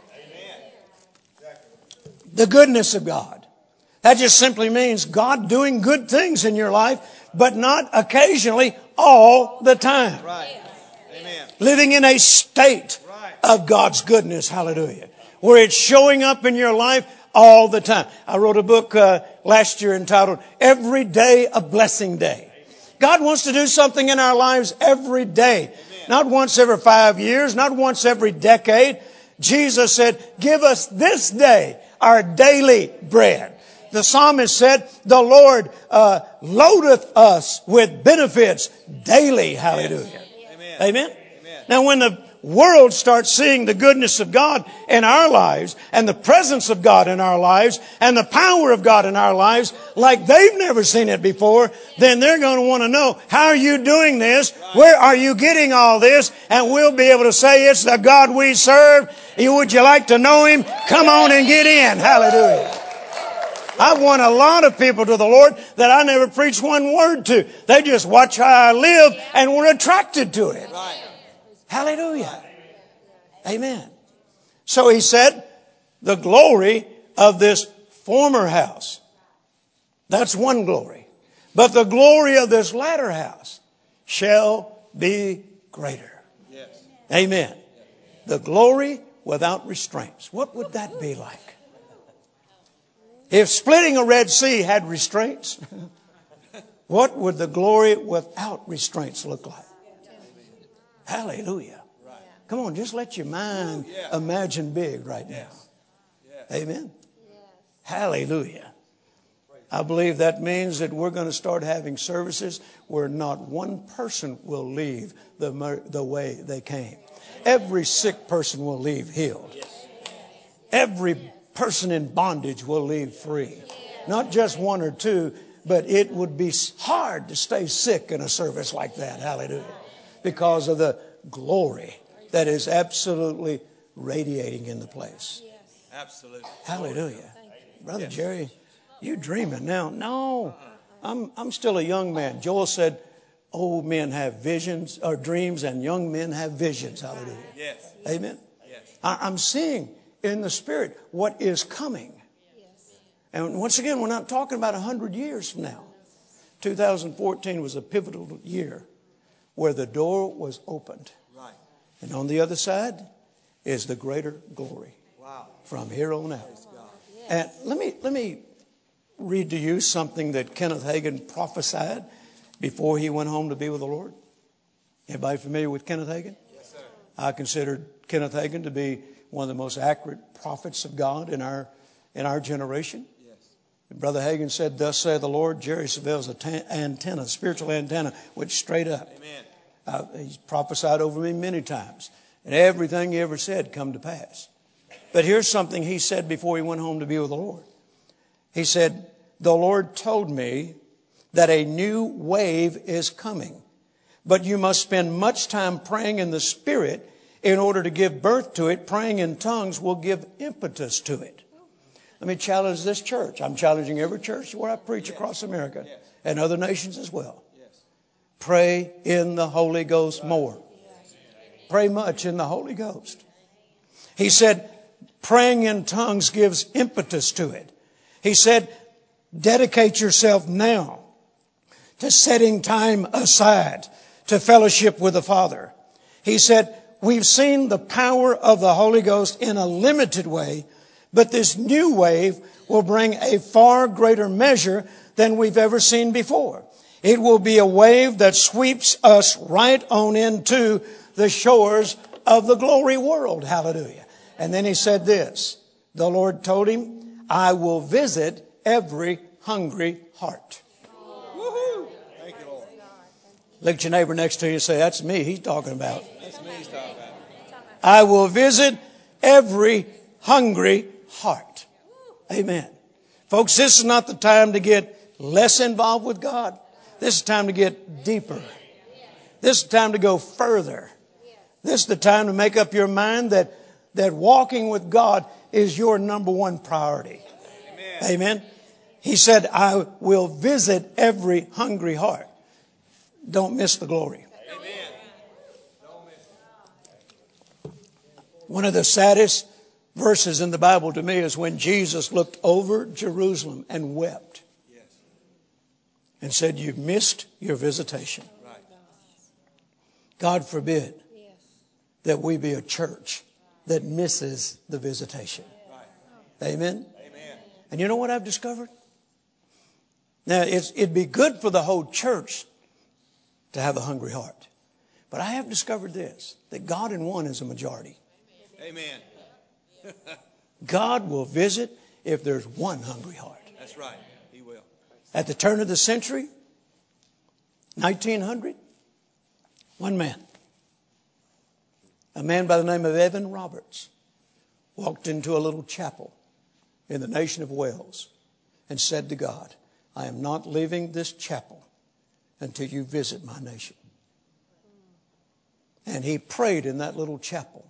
The goodness of God. That just simply means God doing good things in your life, but not occasionally all the time. Right. Amen. Living in a state of God's goodness. Hallelujah. Where it's showing up in your life all the time. I wrote a book last year entitled Every Day a Blessing Day. God wants to do something in our lives every day. Amen. Not once every 5 years, not once every decade. Jesus said, give us this day our daily bread. The psalmist said, the Lord loadeth us with benefits daily. Hallelujah. Amen. Amen. Amen. Now, world starts seeing the goodness of God in our lives and the presence of God in our lives and the power of God in our lives like they've never seen it before, then they're going to want to know, how are you doing this? Where are you getting all this? And we'll be able to say, it's the God we serve. Would you like to know Him? Come on and get in. Hallelujah. I've won a lot of people to the Lord that I never preached one word to. They just watch how I live and were attracted to it. Hallelujah. Amen. So he said, the glory of this former house. That's one glory. But the glory of this latter house shall be greater. Yes. Amen. The glory without restraints. What would that be like? If splitting a Red Sea had restraints, what would the glory without restraints look like? Hallelujah. Come on, just let your mind imagine big right now. Amen. Hallelujah. I believe that means that we're going to start having services where not one person will leave the way they came. Every sick person will leave healed. Every person in bondage will leave free. Not just one or two, but it would be hard to stay sick in a service like that. Hallelujah. Because of the glory that is absolutely radiating in the place. Absolutely. Hallelujah. Brother Jerry, you dreaming now? No, I'm still a young man. Joel said, old men have visions or dreams and young men have visions. Hallelujah. Yes. Amen. Yes. I'm seeing in the Spirit what is coming. And once again, we're not talking about 100 years from now. 2014 was a pivotal year where the door was opened. Right. And on the other side is the greater glory. Wow. From here on out. And let me read to you something that Kenneth Hagin prophesied before he went home to be with the Lord. Anybody familiar with Kenneth Hagin? Yes, sir. I consider Kenneth Hagin to be one of the most accurate prophets of God in our generation. Yes. Brother Hagin said, "Thus saith the Lord." Jerry Savelle's antenna, spiritual antenna, went straight up. Amen. He's prophesied over me many times, and everything he ever said come to pass. But here's something he said before he went home to be with the Lord. He said, "The Lord told me that a new wave is coming, but you must spend much time praying in the Spirit in order to give birth to it. Praying in tongues will give impetus to it." Let me challenge this church. I'm challenging every church where I preach across America and other nations as well. Pray in the Holy Ghost more. Pray much in the Holy Ghost. He said, praying in tongues gives impetus to it. He said, dedicate yourself now to setting time aside to fellowship with the Father. He said, we've seen the power of the Holy Ghost in a limited way, but this new wave will bring a far greater measure than we've ever seen before. It will be a wave that sweeps us right on into the shores of the glory world. Hallelujah. And then he said this, the Lord told him, I will visit every hungry heart. Woohoo! Thank you, Lord. Look at your neighbor next to you and say, that's me he's talking about. That's me he's talking about. I will visit every hungry heart. Amen. Folks, this is not the time to get less involved with God. This is time to get deeper. This is time to go further. This is the time to make up your mind that walking with God is your number one priority. Amen. Amen. He said, I will visit every hungry heart. Don't miss the glory. Amen. Don't miss it. One of the saddest verses in the Bible to me is when Jesus looked over Jerusalem and wept. Yes. And said, you've missed your visitation. Right. God forbid that we be a church that misses the visitation. Right. Amen. Amen. And you know what I've discovered? Now, it'd be good for the whole church to have a hungry heart. But I have discovered this, that God in one is a majority. Amen. God will visit if there's one hungry heart. That's right. He will. At the turn of the century, 1900, one man. A man by the name of Evan Roberts walked into a little chapel in the nation of Wales and said to God, I am not leaving this chapel until you visit my nation. And he prayed in that little chapel.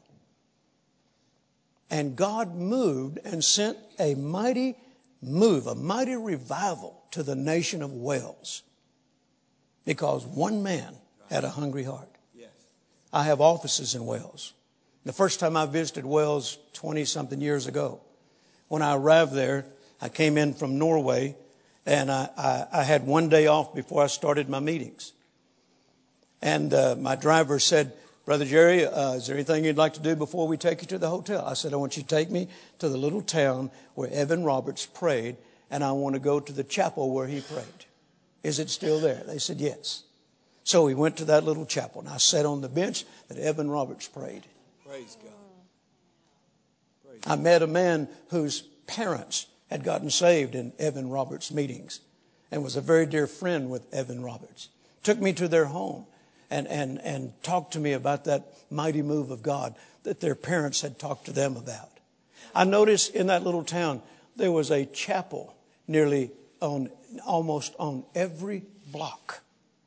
And God moved and sent a mighty move, a mighty revival to the nation of Wales. Because one man had a hungry heart. Yes. I have offices in Wales. The first time I visited Wales 20-something years ago, when I arrived there, I came in from Norway, and I had one day off before I started my meetings. And my driver said, Brother Jerry, is there anything you'd like to do before we take you to the hotel? I said, I want you to take me to the little town where Evan Roberts prayed, and I want to go to the chapel where he prayed. Is it still there? They said, yes. So we went to that little chapel, and I sat on the bench that Evan Roberts prayed. Praise God. Praise I met a man whose parents had gotten saved in Evan Roberts' meetings and was a very dear friend with Evan Roberts. Took me to their home and talked to me about that mighty move of God that their parents had talked to them about. I noticed in that little town there was a chapel nearly almost on every block.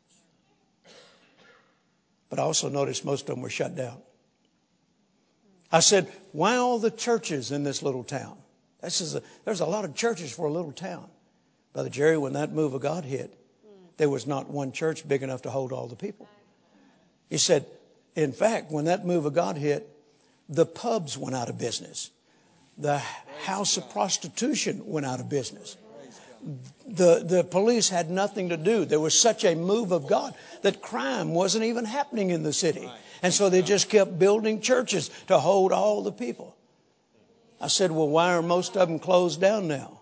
But I also noticed most of them were shut down. I said, why all the churches in this little town? There's a lot of churches for a little town. Brother Jerry, when that move of God hit, there was not one church big enough to hold all the people. He said, in fact, when that move of God hit, the pubs went out of business. The house of prostitution went out of business. The police had nothing to do. There was such a move of God that crime wasn't even happening in the city. And so they just kept building churches to hold all the people. I said, well, why are most of them closed down now?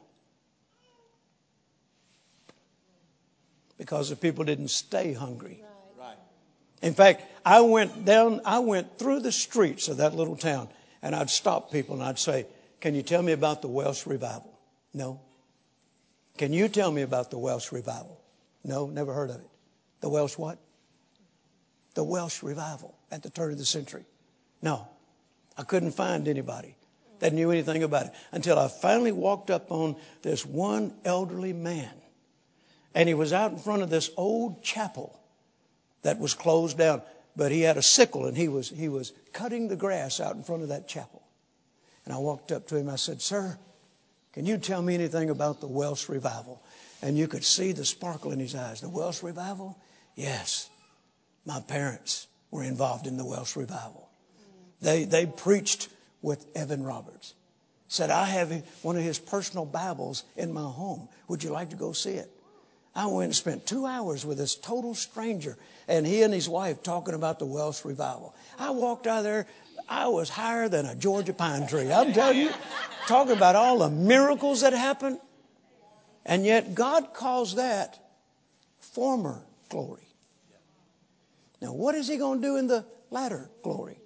Because the people didn't stay hungry. Right. In fact, I went through the streets of that little town, and I'd stop people and I'd say, can you tell me about the Welsh revival? No. Can you tell me about the Welsh revival? No, never heard of it. The Welsh what? The Welsh revival at the turn of the century. No, I couldn't find anybody that knew anything about it until I finally walked up on this one elderly man. And he was out in front of this old chapel that was closed down. But he had a sickle and he was cutting the grass out in front of that chapel. And I walked up to him. I said, sir, can you tell me anything about the Welsh revival? And you could see the sparkle in his eyes. The Welsh revival? Yes. My parents were involved in the Welsh revival. They preached with Evan Roberts. Said, I have one of his personal Bibles in my home. Would you like to go see it? I went and spent 2 hours with this total stranger, and he and his wife talking about the Welsh revival. I walked out of there. I was higher than a Georgia pine tree. I'm telling you, talking about all the miracles that happened. And yet God calls that former glory. Now, what is he going to do in the latter glory?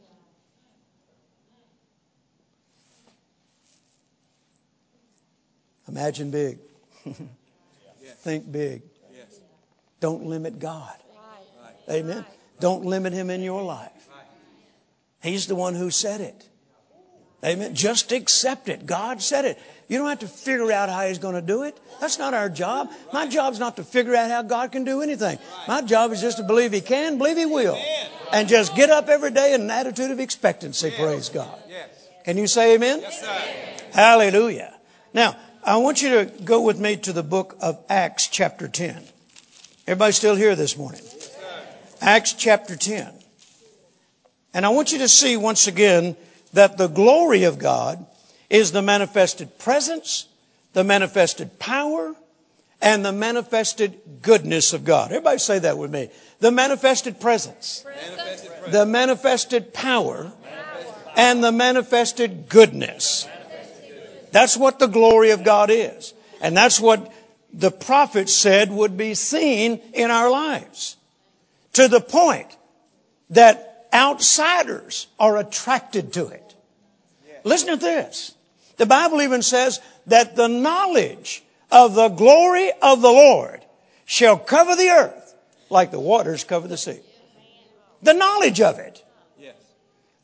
Imagine big. Think big. Yes. Don't limit God. Amen. Don't limit him in your life. He's the one who said it. Amen. Just accept it. God said it. You don't have to figure out how he's going to do it. That's not our job. My job's not to figure out how God can do anything. My job is just to believe he can, believe he will. And just get up every day in an attitude of expectancy. Praise God. Can you say amen? Yes, sir. Hallelujah. Now, I want you to go with me to the book of Acts chapter 10. Everybody still here this morning? Yes, Acts chapter 10. And I want you to see once again that the glory of God is the manifested presence, the manifested power, and the manifested goodness of God. Everybody say that with me. The manifested presence, the manifested power, and the manifested goodness. That's what the glory of God is. And that's what the prophet said would be seen in our lives. To the point that outsiders are attracted to it. Listen to this. The Bible even says that the knowledge of the glory of the Lord shall cover the earth like the waters cover the sea. The knowledge of it. Yes.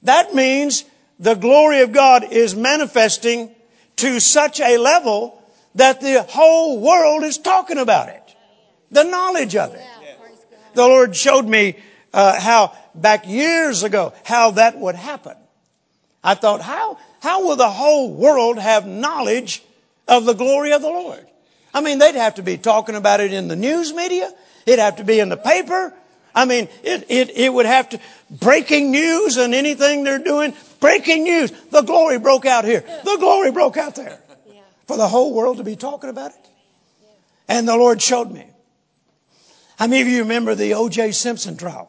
that means the glory of God is manifesting to such a level that the whole world is talking about it. The knowledge of it. The Lord showed me how back years ago how that would happen. I thought, how will the whole world have knowledge of the glory of the Lord? I mean, they'd have to be talking about it in the news media. It'd have to be in the paper. I mean, it would have to, breaking news and anything they're doing, breaking news. The glory broke out here. The glory broke out there. For the whole world to be talking about it. And the Lord showed me. How many of you remember the O.J. Simpson trial?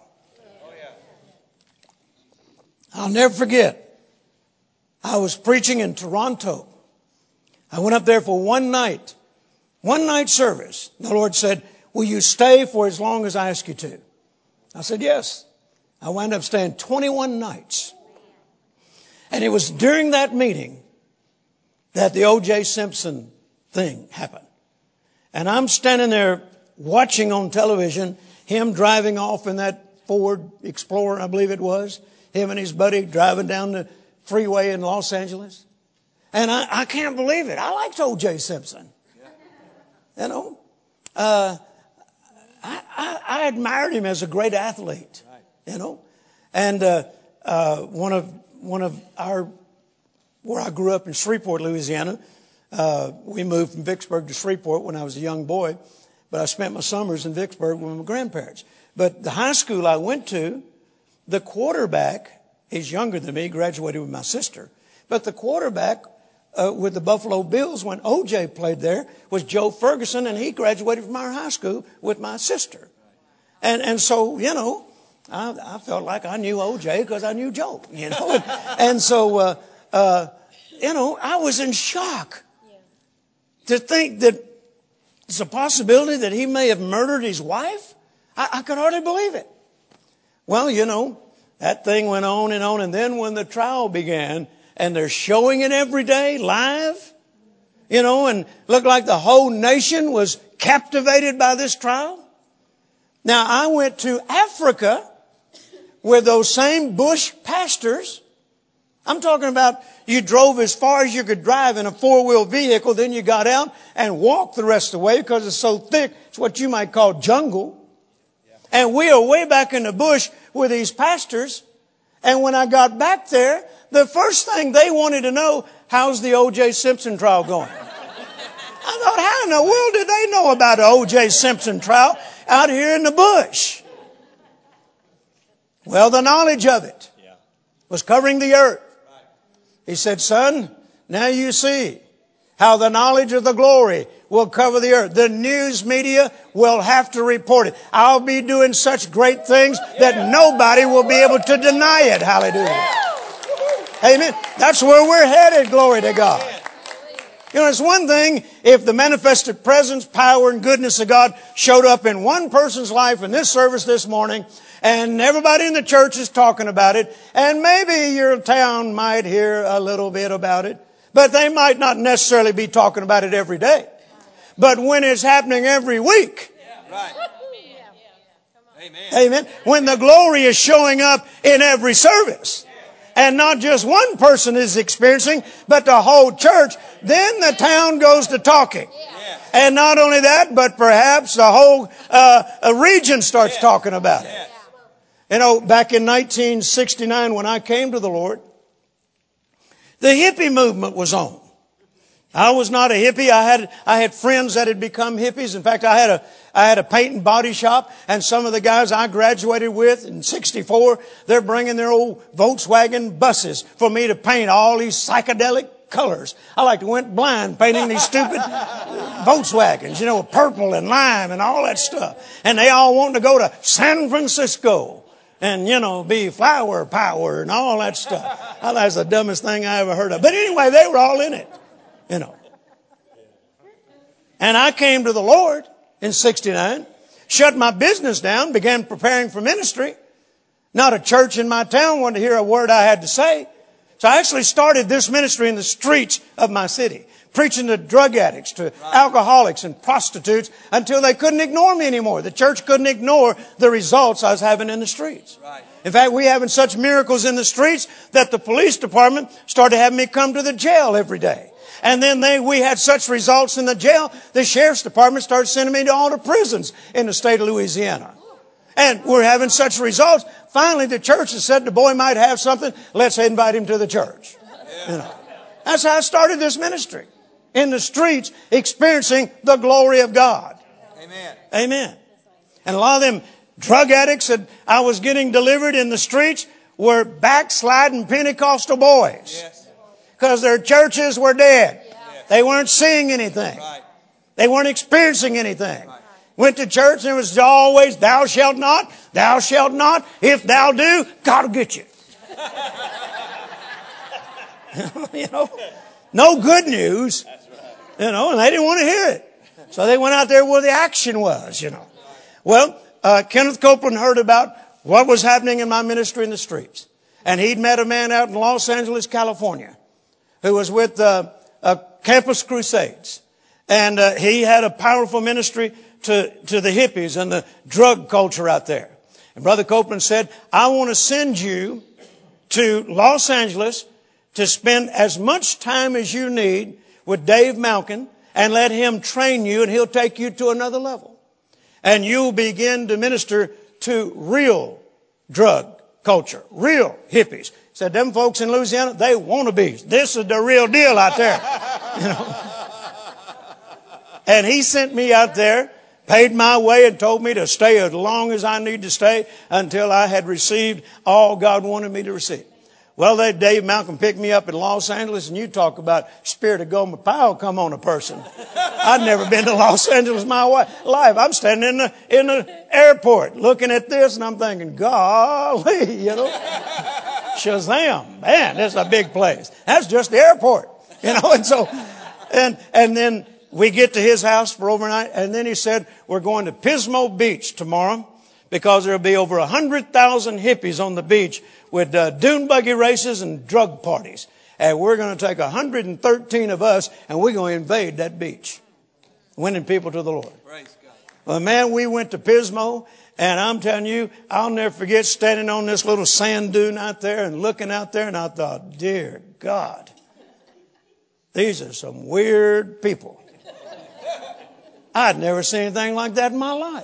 I'll never forget. I was preaching in Toronto. I went up there for one night service. The Lord said, will you stay for as long as I ask you to? I said, yes. I wound up staying 21 nights. And it was during that meeting that the O.J. Simpson thing happened. And I'm standing there watching on television him driving off in that Ford Explorer, I believe it was. Him and his buddy driving down the freeway in Los Angeles. And I can't believe it. I liked O.J. Simpson. You know, I admired him as a great athlete. You know, and one of our, where I grew up in Shreveport, Louisiana, we moved from Vicksburg to Shreveport when I was a young boy, but I spent my summers in Vicksburg with my grandparents. But the high school I went to, the quarterback, he's younger than me, graduated with my sister, but the quarterback with the Buffalo Bills when O.J. played there was Joe Ferguson, and he graduated from our high school with my sister. And so, you know, I felt like I knew O.J. because I knew Joe, you know. And so, you know, I was in shock to think that it's a possibility that he may have murdered his wife. I could hardly believe it. Well, you know, that thing went on. And then when the trial began, and they're showing it every day live, you know, and looked like the whole nation was captivated by this trial. Now, I went to Africa with those same Bush pastors. I'm talking about you drove as far as you could drive in a four-wheel vehicle. Then you got out and walked the rest of the way because it's so thick. It's what you might call jungle. And we are way back in the bush with these pastors. And when I got back there, the first thing they wanted to know, how's the O.J. Simpson trial going? I thought, how in the world did they know about the O.J. Simpson trial out here in the bush? Well, the knowledge of it was covering the earth. He said, son, now you see how the knowledge of the glory will cover the earth. The news media will have to report it. I'll be doing such great things that nobody will be able to deny it. Hallelujah. Amen. That's where we're headed. Glory to God. You know, it's one thing if the manifested presence, power, and goodness of God showed up in one person's life in this service this morning, and everybody in the church is talking about it, and maybe your town might hear a little bit about it, but they might not necessarily be talking about it every day. But when it's happening every week, amen, when the glory is showing up in every service, and not just one person is experiencing, but the whole church, then the town goes to talking. And not only that, but perhaps the whole region starts talking about it. You know, back in 1969 when I came to the Lord, the hippie movement was on. I was not a hippie. I had friends that had become hippies. In fact, I had a paint and body shop, and some of the guys I graduated with in '64, they're bringing their old Volkswagen buses for me to paint all these psychedelic colors. I like to went blind painting these stupid Volkswagens, you know, purple and lime and all that stuff. And they all want to go to San Francisco and, you know, be flower power and all that stuff. Oh, that's the dumbest thing I ever heard of. But anyway, they were all in it. You know. And I came to the Lord in '69, shut my business down, began preparing for ministry. Not a church in my town wanted to hear a word I had to say. So I actually started this ministry in the streets of my city, preaching to drug addicts, to alcoholics and prostitutes until they couldn't ignore me anymore. The church couldn't ignore the results I was having in the streets. In fact, we having such miracles in the streets that the police department started having me come to the jail every day. And then we had such results in the jail, the sheriff's department started sending me to all the prisons in the state of Louisiana. And we're having such results. Finally, the church has said the boy might have something. Let's invite him to the church. You know, that's how I started this ministry. In the streets, experiencing the glory of God. Amen. Amen. And a lot of them drug addicts that I was getting delivered in the streets were backsliding Pentecostal boys. Yes. Because their churches were dead. Yes. They weren't seeing anything. Right. They weren't experiencing anything. Right. Went to church and it was always, thou shalt not, thou shalt not. If thou do, God will get you. You know, no good news. You know, and they didn't want to hear it. So they went out there where the action was, you know. Well, Kenneth Copeland heard about what was happening in my ministry in the streets. And he'd met a man out in Los Angeles, California, who was with Campus Crusades. And he had a powerful ministry to the hippies and the drug culture out there. And Brother Copeland said, I want to send you to Los Angeles to spend as much time as you need with Dave Malkin and let him train you, and he'll take you to another level. And you'll begin to minister to real drug culture, real hippies. He said, them folks in Louisiana, they wannabes. This is the real deal out there. You know. And he sent me out there, paid my way, and told me to stay as long as I need to stay until I had received all God wanted me to receive. Well, that Dave Malcolm picked me up in Los Angeles, and you talk about spirit of Gomer Powell come on a person. I'd never been to Los Angeles my life. I'm standing in the airport looking at this, and I'm thinking, golly, you know, Shazam, man, this is a big place. That's just the airport, you know. And so, and then we get to his house for overnight, and then he said, we're going to Pismo Beach tomorrow because there'll be over 100,000 hippies on the beach with dune buggy races and drug parties. And we're going to take 113 of us, and we're going to invade that beach, winning people to the Lord. Praise God. Well, man, we went to Pismo, and I'm telling you, I'll never forget standing on this little sand dune out there and looking out there, and I thought, dear God, these are some weird people. I'd never seen anything like that in my life.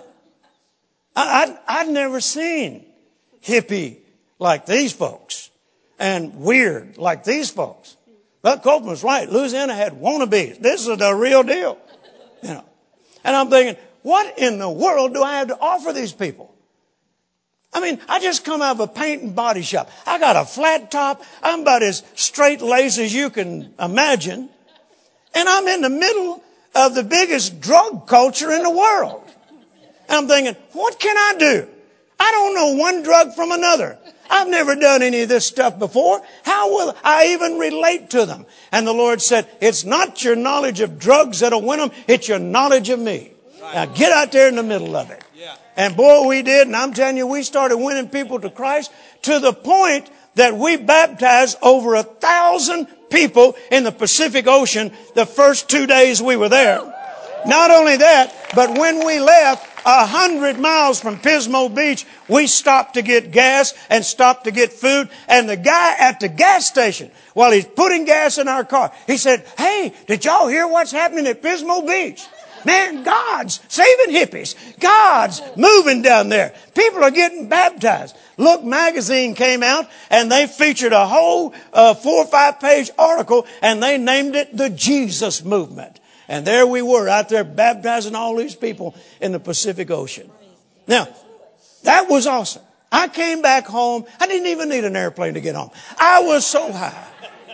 I'd never seen hippie like these folks and weird like these folks. But Copeland's right. Louisiana had wannabes. This is the real deal. You know. And I'm thinking, what in the world do I have to offer these people? I mean, I just come out of a paint and body shop. I got a flat top. I'm about as straight-laced as you can imagine. And I'm in the middle of the biggest drug culture in the world. And I'm thinking, what can I do? I don't know one drug from another. I've never done any of this stuff before. How will I even relate to them? And the Lord said, it's not your knowledge of drugs that'll win them. It's your knowledge of me. Right. Now get out there in the middle of it. Yeah. And boy, we did. And I'm telling you, we started winning people to Christ to the point that we baptized over 1,000 people in the Pacific Ocean the first 2 days we were there. Not only that, but when we left 100 miles from Pismo Beach, we stopped to get gas and stopped to get food. And the guy at the gas station, while he's putting gas in our car, he said, hey, did y'all hear what's happening at Pismo Beach? Man, God's saving hippies. God's moving down there. People are getting baptized. Look magazine came out and they featured a whole 4 or 5 page article and they named it the Jesus Movement. And there we were out there baptizing all these people in the Pacific Ocean. Now, that was awesome. I came back home. I didn't even need an airplane to get home. I was so high.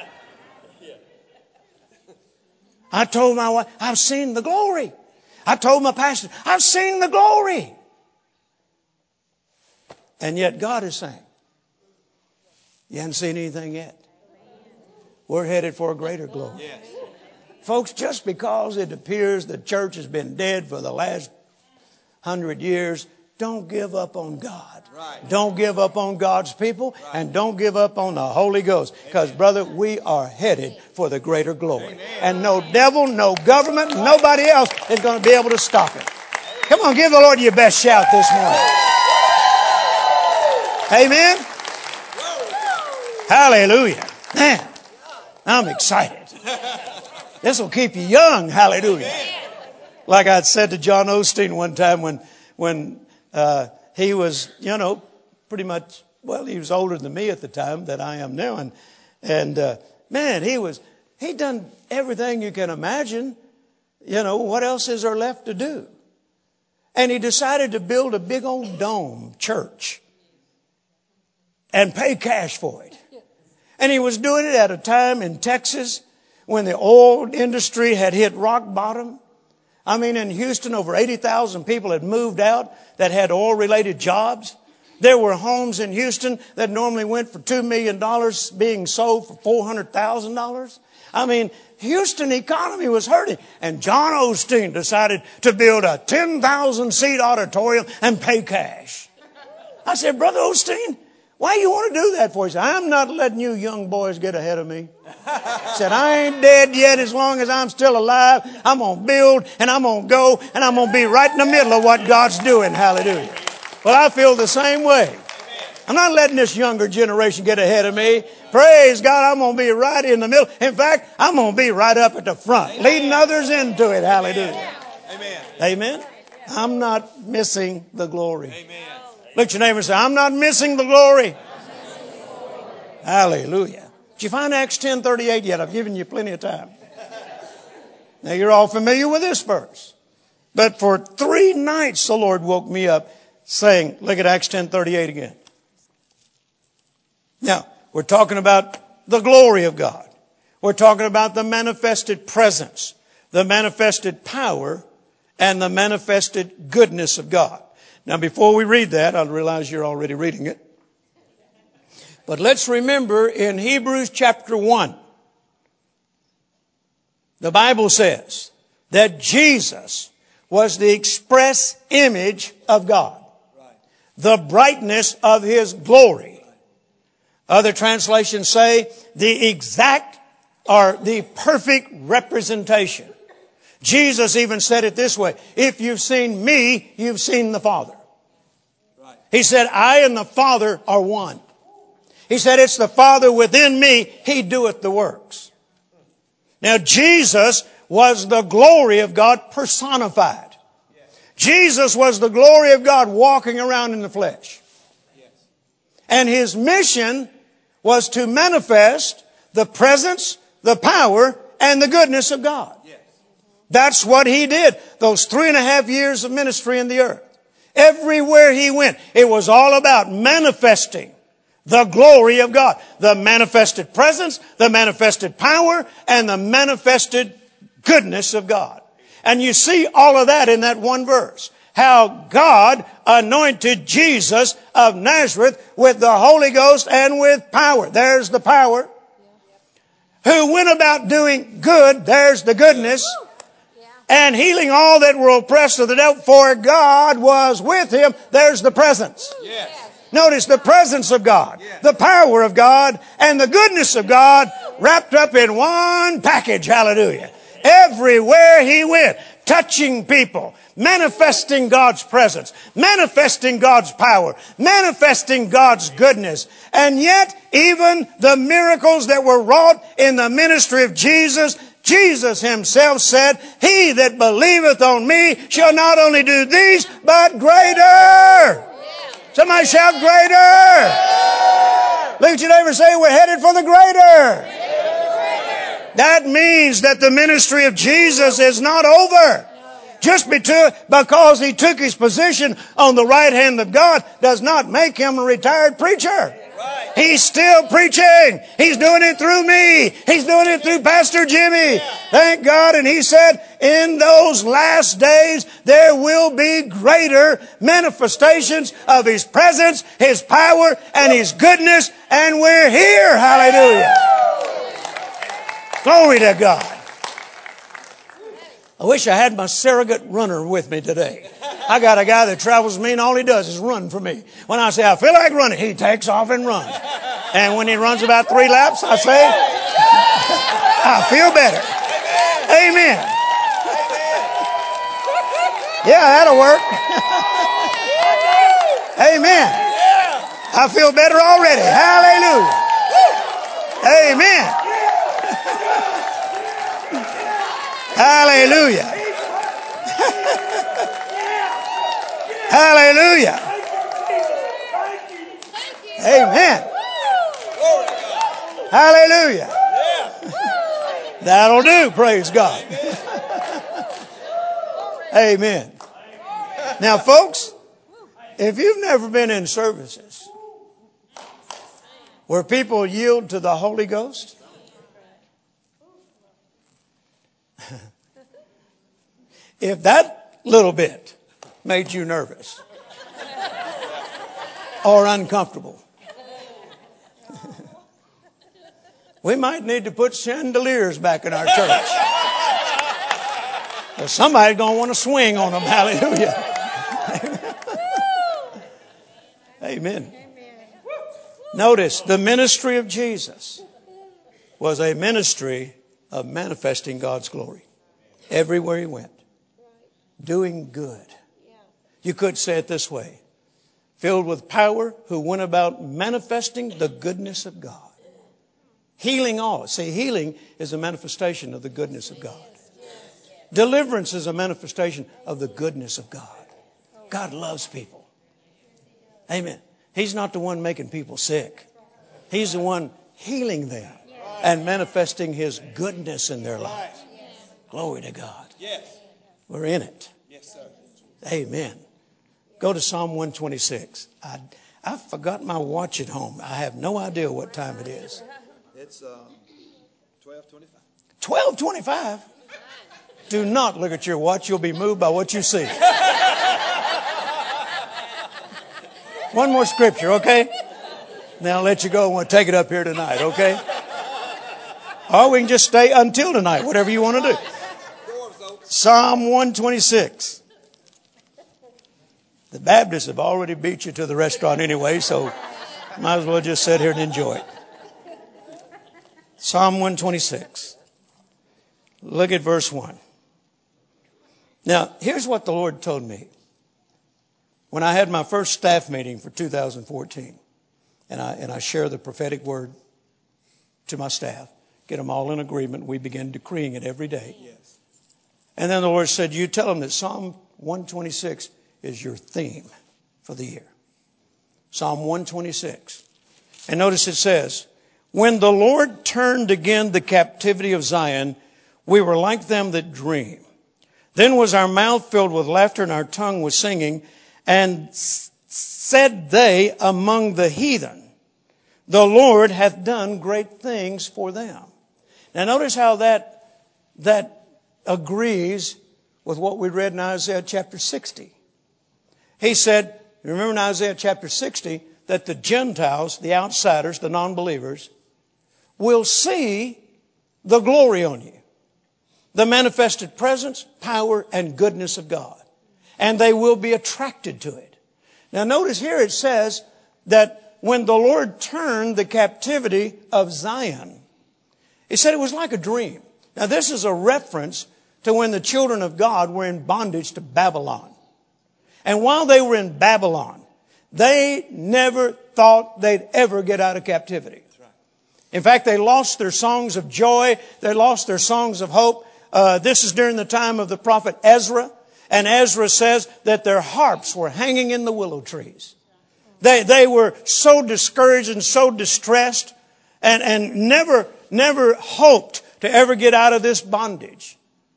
I told my wife, I've seen the glory. I told my pastor, I've seen the glory. And yet God is saying, you haven't seen anything yet. We're headed for a greater glory. Yes. Folks, just because it appears the church has been dead for the last 100 years, don't give up on God. Right. Don't give up on God's people. Right. And don't give up on the Holy Ghost. Because, brother, we are headed for the greater glory. Amen. And no devil, no government, nobody else is going to be able to stop it. Come on, give the Lord your best shout this morning. Amen. Hallelujah. Man, I'm excited. This will keep you young. Hallelujah. Like I said to John Osteen one time when he was, pretty much, well, he was older than me at the time that I am now. And man, he'd done everything you can imagine. What else is there left to do? And he decided to build a big old dome church and pay cash for it. And he was doing it at a time in Texas when the oil industry had hit rock bottom. I mean, in Houston, over 80,000 people had moved out that had oil-related jobs. There were homes in Houston that normally went for $2 million being sold for $400,000. I mean, Houston economy was hurting. And John Osteen decided to build a 10,000-seat auditorium and pay cash. I said, Brother Osteen, why do you want to do that for? He said, I'm not letting you young boys get ahead of me. He said, I ain't dead yet. As long as I'm still alive, I'm going to build and I'm going to go and I'm going to be right in the middle of what God's doing. Hallelujah. Well, I feel the same way. I'm not letting this younger generation get ahead of me. Praise God, I'm going to be right in the middle. In fact, I'm going to be right up at the front, leading others into it. Hallelujah. Amen. Amen. I'm not missing the glory. Amen. Look at your neighbor and say, I'm not missing the glory. Hallelujah. Did you find Acts 10:38 yet? I've given you plenty of time. Now you're all familiar with this verse. But for 3 nights the Lord woke me up saying, look at Acts 10:38 again. Now, we're talking about the glory of God. We're talking about the manifested presence, the manifested power, and the manifested goodness of God. Now, before we read that, I realize you're already reading it. But let's remember in Hebrews chapter 1, the Bible says that Jesus was the express image of God, the brightness of His glory. Other translations say the exact or the perfect representation. Jesus even said it this way, if you've seen me, you've seen the Father. He said, I and the Father are one. He said, it's the Father within me, He doeth the works. Now, Jesus was the glory of God personified. Jesus was the glory of God walking around in the flesh. And His mission was to manifest the presence, the power, and the goodness of God. That's what He did those 3.5 years of ministry in the earth. Everywhere He went, it was all about manifesting the glory of God. The manifested presence, the manifested power, and the manifested goodness of God. And you see all of that in that one verse. How God anointed Jesus of Nazareth with the Holy Ghost and with power. There's the power. Who went about doing good. There's the goodness. And healing all that were oppressed of the devil. For God was with Him. There's the presence. Notice the presence of God, the power of God, and the goodness of God wrapped up in one package. Hallelujah. Everywhere He went, touching people, manifesting God's presence, manifesting God's power, manifesting God's goodness. And yet, even the miracles that were wrought in the ministry of Jesus, Jesus Himself said, He that believeth on me shall not only do these, but greater. Somebody shout greater. Look at your neighbor and say, we're headed for the greater. That means that the ministry of Jesus is not over. Just because He took His position on the right hand of God does not make Him a retired preacher. He's still preaching. He's doing it through me. He's doing it through Pastor Jimmy. Thank God. And He said, in those last days, there will be greater manifestations of His presence, His power, and His goodness. And we're here. Hallelujah. Glory to God. I wish I had my surrogate runner with me today. I got a guy that travels with me and all he does is run for me. When I say I feel like running, he takes off and runs. And when he runs about 3 laps, I say, I feel better. Amen. Yeah, that'll work. Amen. I feel better already. Hallelujah. Amen. Hallelujah. Hallelujah. Amen. Hallelujah. That'll do. Praise God. Amen. Now, folks, if you've never been in services where people yield to the Holy Ghost, if that little bit made you nervous or uncomfortable, we might need to put chandeliers back in our church. Well, somebody's going to want to swing on them. Hallelujah. Amen. Notice, the ministry of Jesus was a ministry of manifesting God's glory everywhere he went. Doing good. You could say it this way. Filled with power, who went about manifesting the goodness of God. Healing all. See, healing is a manifestation of the goodness of God. Deliverance is a manifestation of the goodness of God. God loves people. Amen. He's not the one making people sick. He's the one healing them and manifesting his goodness in their lives. Glory to God. We're in it. Amen. Go to Psalm 126. I forgot my watch at home. I have no idea what time it is. It's 12:25. 12:25? Do not look at your watch. You'll be moved by what you see. One more scripture, okay? Then I'll let you go and we'll take it up here tonight, okay? Or we can just stay until tonight, whatever you want to do. Psalm 126. The Baptists have already beat you to the restaurant anyway, so might as well just sit here and enjoy it. Psalm 126. Look at verse 1. Now, here's what the Lord told me. When I had my first staff meeting for 2014, and I share the prophetic word to my staff, get them all in agreement, we begin decreeing it every day. And then the Lord said, you tell them that Psalm 126 is your theme for the year. Psalm 126. And notice it says, when the Lord turned again the captivity of Zion, we were like them that dream. Then was our mouth filled with laughter and our tongue was singing. And said they among the heathen, the Lord hath done great things for them. Now notice how that agrees with what we read in Isaiah chapter 60. He said, remember in Isaiah chapter 60, that the Gentiles, the outsiders, the non-believers, will see the glory on you. The manifested presence, power, and goodness of God. And they will be attracted to it. Now notice here it says that when the Lord turned the captivity of Zion, he said it was like a dream. Now this is a reference to when the children of God were in bondage to Babylon. And while they were in Babylon, they never thought they'd ever get out of captivity. In fact, they lost their songs of joy. They lost their songs of hope. This is during the time of the prophet Ezra. And Ezra says that their harps were hanging in the willow trees. They were so discouraged and so distressed and never hoped to ever get out of this bondage.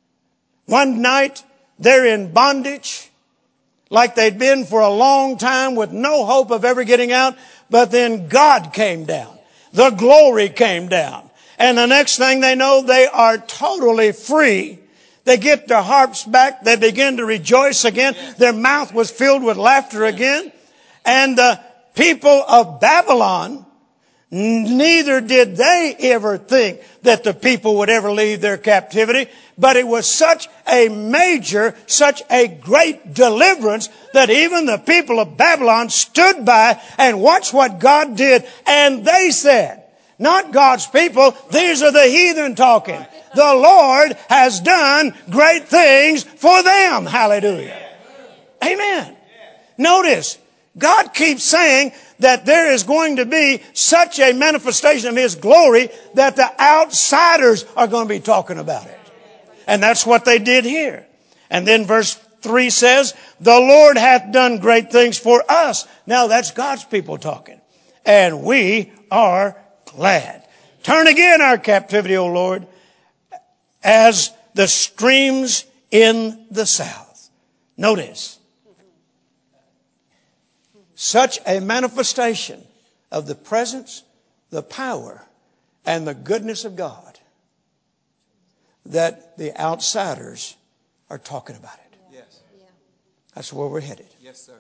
One night, they're in bondage like they'd been for a long time with no hope of ever getting out. But then God came down. The glory came down. And the next thing they know, they are totally free. They get their harps back. They begin to rejoice again. Their mouth was filled with laughter again. And the people of Babylon, neither did they ever think that the people would ever leave their captivity. But it was such a major, such a great deliverance that even the people of Babylon stood by and watched what God did. And they said, not God's people, these are the heathen talking. The Lord has done great things for them. Hallelujah. Amen. Notice, God keeps saying that there is going to be such a manifestation of His glory that the outsiders are going to be talking about it. And that's what they did here. And then verse 3 says, the Lord hath done great things for us. Now that's God's people talking. And we are glad. Turn again our captivity, O Lord, as the streams in the south. Notice, such a manifestation of the presence, the power, and the goodness of God that the outsiders are talking about it. Yes. That's where we're headed. Yes, sir.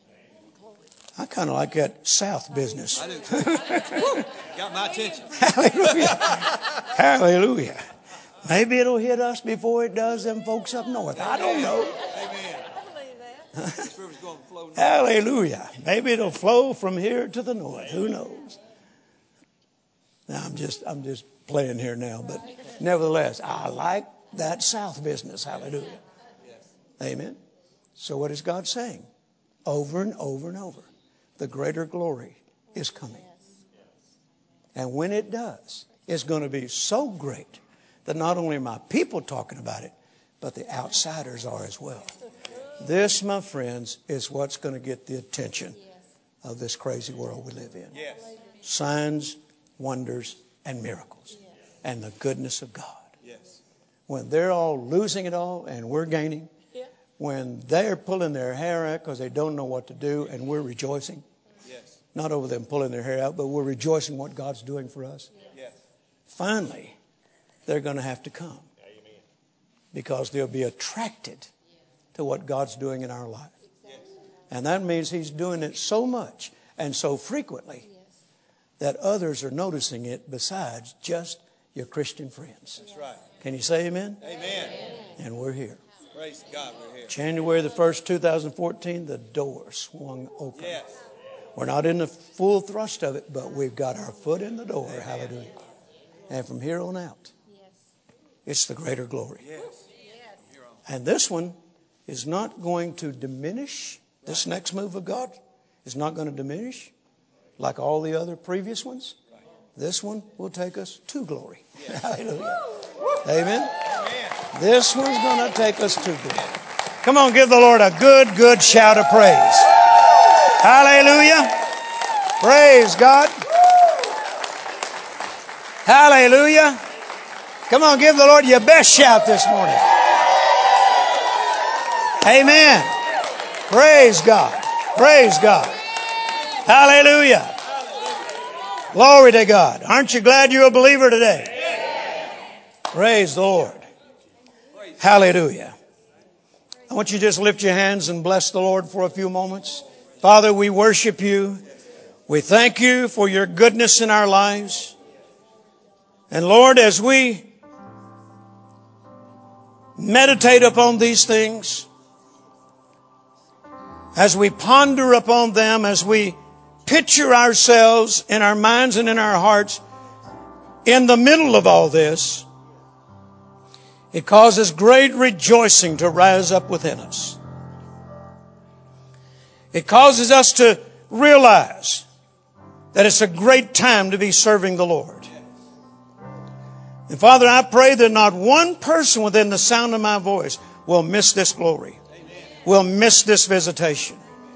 I kind of like that south business. I do too. Got my attention. Hallelujah. Hallelujah. Maybe it'll hit us before it does them folks up north. I don't know. Amen. This river's going to flow north. Hallelujah. Maybe it'll flow from here to the north. Who knows? Now I'm just playing here now, but nevertheless, I like that south business. Hallelujah. Amen. So what is God saying? Over and over and over. The greater glory is coming. And when it does, it's going to be so great that not only are my people talking about it, but the outsiders are as well. This, my friends, is what's going to get the attention of this crazy world we live in. Yes. Signs, wonders, and miracles. And the goodness of God. Yes. When they're all losing it all and we're gaining. When they're pulling their hair out because they don't know what to do and we're rejoicing. Yes. Not over them pulling their hair out, but we're rejoicing what God's doing for us. Yes. Finally, they're going to have to come. Because they'll be attracted to what God's doing in our life. And that means He's doing it so much and so frequently that others are noticing it besides just your Christian friends. That's right. Can you say amen? Amen. And we're here. Praise God, we're here. January the 1st, 2014, the door swung open. Yes. We're not in the full thrust of it, but we've got our foot in the door. Hallelujah. And from here on out, it's the greater glory. Yes. And this one is not going to diminish. This next move of God is not going to diminish like all the other previous ones. This one will take us to glory. Hallelujah. Amen. This one's going to take us to glory. Come on, give the Lord a good shout of praise. Hallelujah. Praise God. Hallelujah. Come on, give the Lord your best shout this morning. Amen. Praise God. Praise God. Hallelujah. Glory to God. Aren't you glad you're a believer today? Praise the Lord. Hallelujah. I want you to just lift your hands and bless the Lord for a few moments. Father, we worship you. We thank you for your goodness in our lives. And Lord, as we meditate upon these things, as we ponder upon them, as we picture ourselves in our minds and in our hearts in the middle of all this, it causes great rejoicing to rise up within us. It causes us to realize that it's a great time to be serving the Lord. And Father, I pray that not one person within the sound of my voice will miss this glory, will miss this visitation.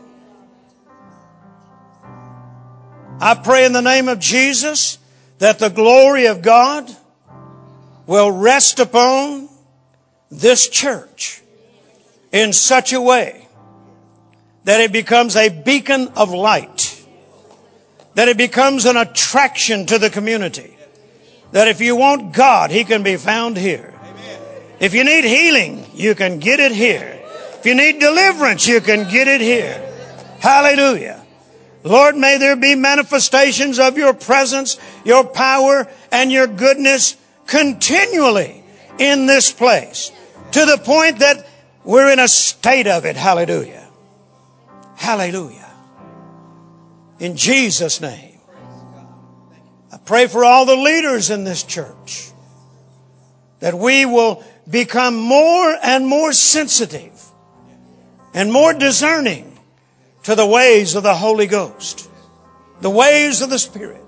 I pray in the name of Jesus that the glory of God will rest upon this church in such a way that it becomes a beacon of light, that it becomes an attraction to the community, that if you want God, He can be found here. If you need healing, you can get it here. If you need deliverance, you can get it here. Hallelujah. Lord, may there be manifestations of your presence, your power, and your goodness continually in this place, to the point that we're in a state of it. Hallelujah. Hallelujah. In Jesus' name. I pray for all the leaders in this church, that we will become more and more sensitive and more discerning to the ways of the Holy Ghost, the ways of the Spirit,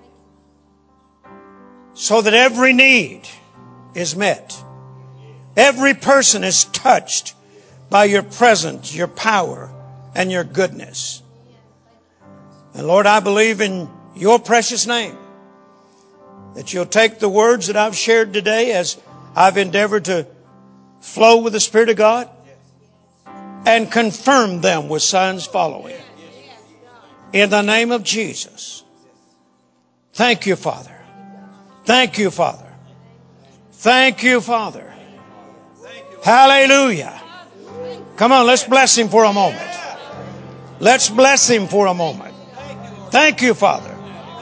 so that every need is met. Every person is touched by your presence, your power, and your goodness. And Lord, I believe in your precious name that you'll take the words that I've shared today as I've endeavored to flow with the Spirit of God and confirm them with signs following. In the name of Jesus. Thank you, Father. Thank you, Father. Thank you, Father. Hallelujah. Come on, let's bless Him for a moment. Let's bless Him for a moment. Thank you, Father.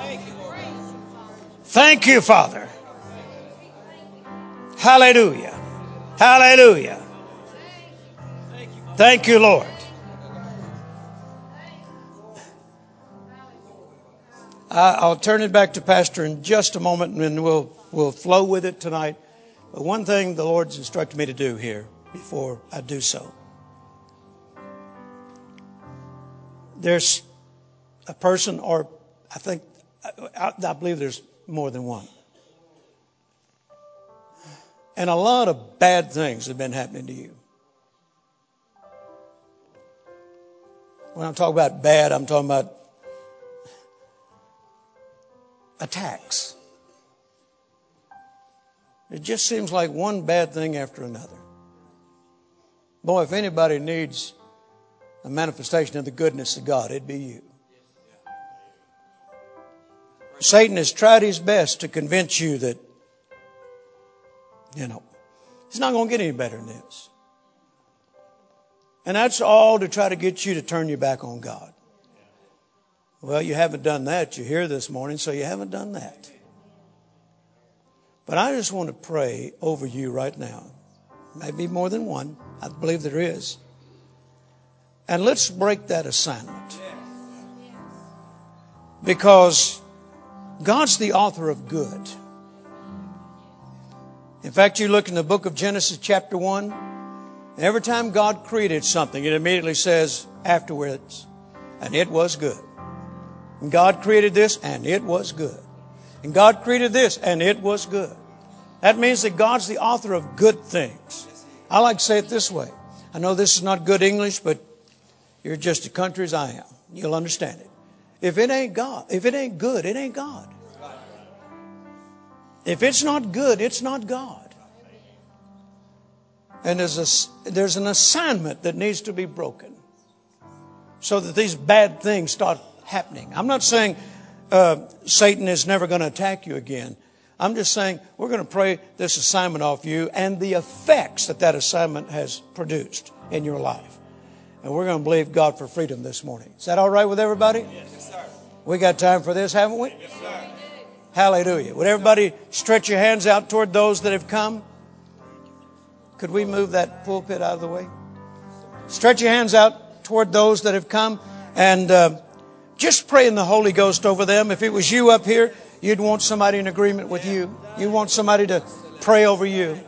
Thank you, Father. Hallelujah. Hallelujah. Thank you, Lord. I'll turn it back to Pastor in just a moment, and then we'll flow with it tonight. But one thing the Lord's instructed me to do here before I do so. There's a person, or I believe there's more than one. And a lot of bad things have been happening to you. When I'm talking about bad, I'm talking about attacks. It just seems like one bad thing after another. Boy, if anybody needs a manifestation of the goodness of God, it'd be you. Satan has tried his best to convince you that, it's not going to get any better than this. And that's all to try to get you to turn your back on God. Well, you haven't done that. You're here this morning, so you haven't done that. But I just want to pray over you right now. Maybe more than one. I believe there is. And let's break that assignment. Because God's the author of good. In fact, you look in the book of Genesis chapter 1. Every time God created something, it immediately says afterwards, and it was good. And God created this, and it was good. And God created this, and it was good. That means that God's the author of good things. I like to say it this way. I know this is not good English, but you're just as country as I am. You'll understand it. If it ain't God, if it ain't good, it ain't God. If it's not good, it's not God. And there's an assignment that needs to be broken so that these bad things start happening. I'm not saying Satan is never going to attack you again. I'm just saying we're going to pray this assignment off you and the effects that assignment has produced in your life. And we're going to believe God for freedom this morning. Is that all right with everybody? Yes, sir. We got time for this, haven't we? Yes, sir. Hallelujah. Would everybody stretch your hands out toward those that have come? Could we move that pulpit out of the way? Stretch your hands out toward those that have come and just pray in the Holy Ghost over them. If it was you up here, you'd want somebody in agreement with you. You want somebody to pray over you.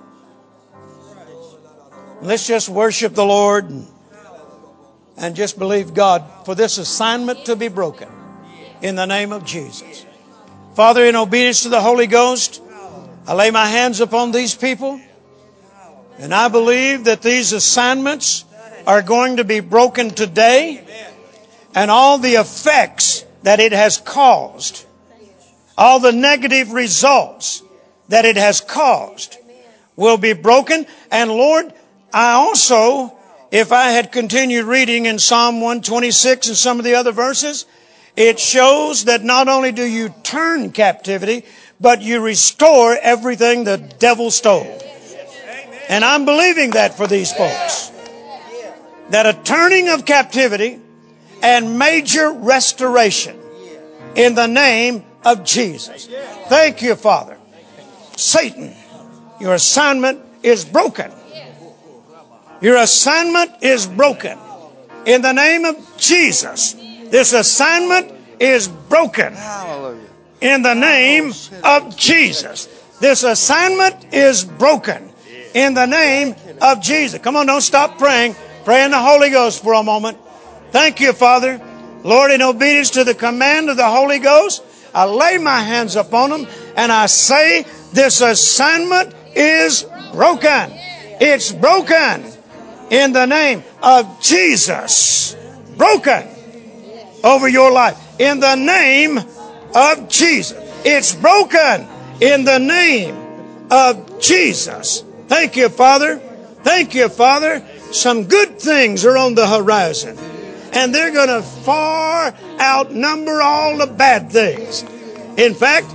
Let's just worship the Lord and just believe God for this assignment to be broken in the name of Jesus. Father, in obedience to the Holy Ghost, I lay my hands upon these people, and I believe that these assignments are going to be broken today, and all the effects that it has caused, all the negative results that it has caused will be broken. And Lord, I also, if I had continued reading in Psalm 126 and some of the other verses, it shows that not only do you turn captivity, but you restore everything the devil stole. And I'm believing that for these folks. That a turning of captivity and major restoration in the name of Jesus. Thank you, Father. Satan, your assignment is broken. Your assignment is broken. In the name of Jesus, this assignment is broken. In the name of Jesus, this assignment is broken. In the name of Jesus. Come on, don't stop praying. Pray in the Holy Ghost for a moment. Thank you, Father. Lord, in obedience to the command of the Holy Ghost, I lay my hands upon them and I say this assignment is broken. It's broken in the name of Jesus. Broken over your life in the name of Jesus. It's broken in the name of Jesus. Thank you, Father. Thank you, Father. Some good things are on the horizon, and they're going to far outnumber all the bad things. In fact,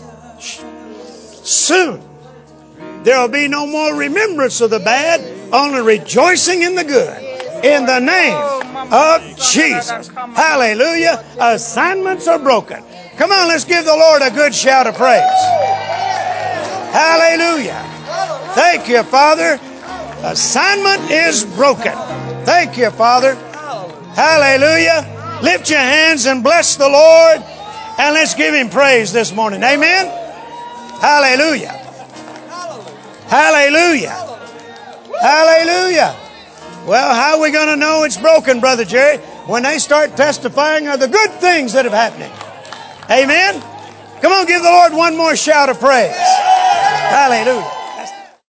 soon there will be no more remembrance of the bad, only rejoicing in the good. In the name of Jesus. Hallelujah. Assignments are broken. Come on, let's give the Lord a good shout of praise. Hallelujah. Thank you, Father. Assignment is broken. Thank you, Father. Hallelujah. Lift your hands and bless the Lord, and let's give Him praise this morning. Amen. Hallelujah. Hallelujah. Hallelujah. Well, how are we going to know it's broken, Brother Jerry? When they start testifying of the good things that have happened. Amen. Come on, give the Lord one more shout of praise. Hallelujah.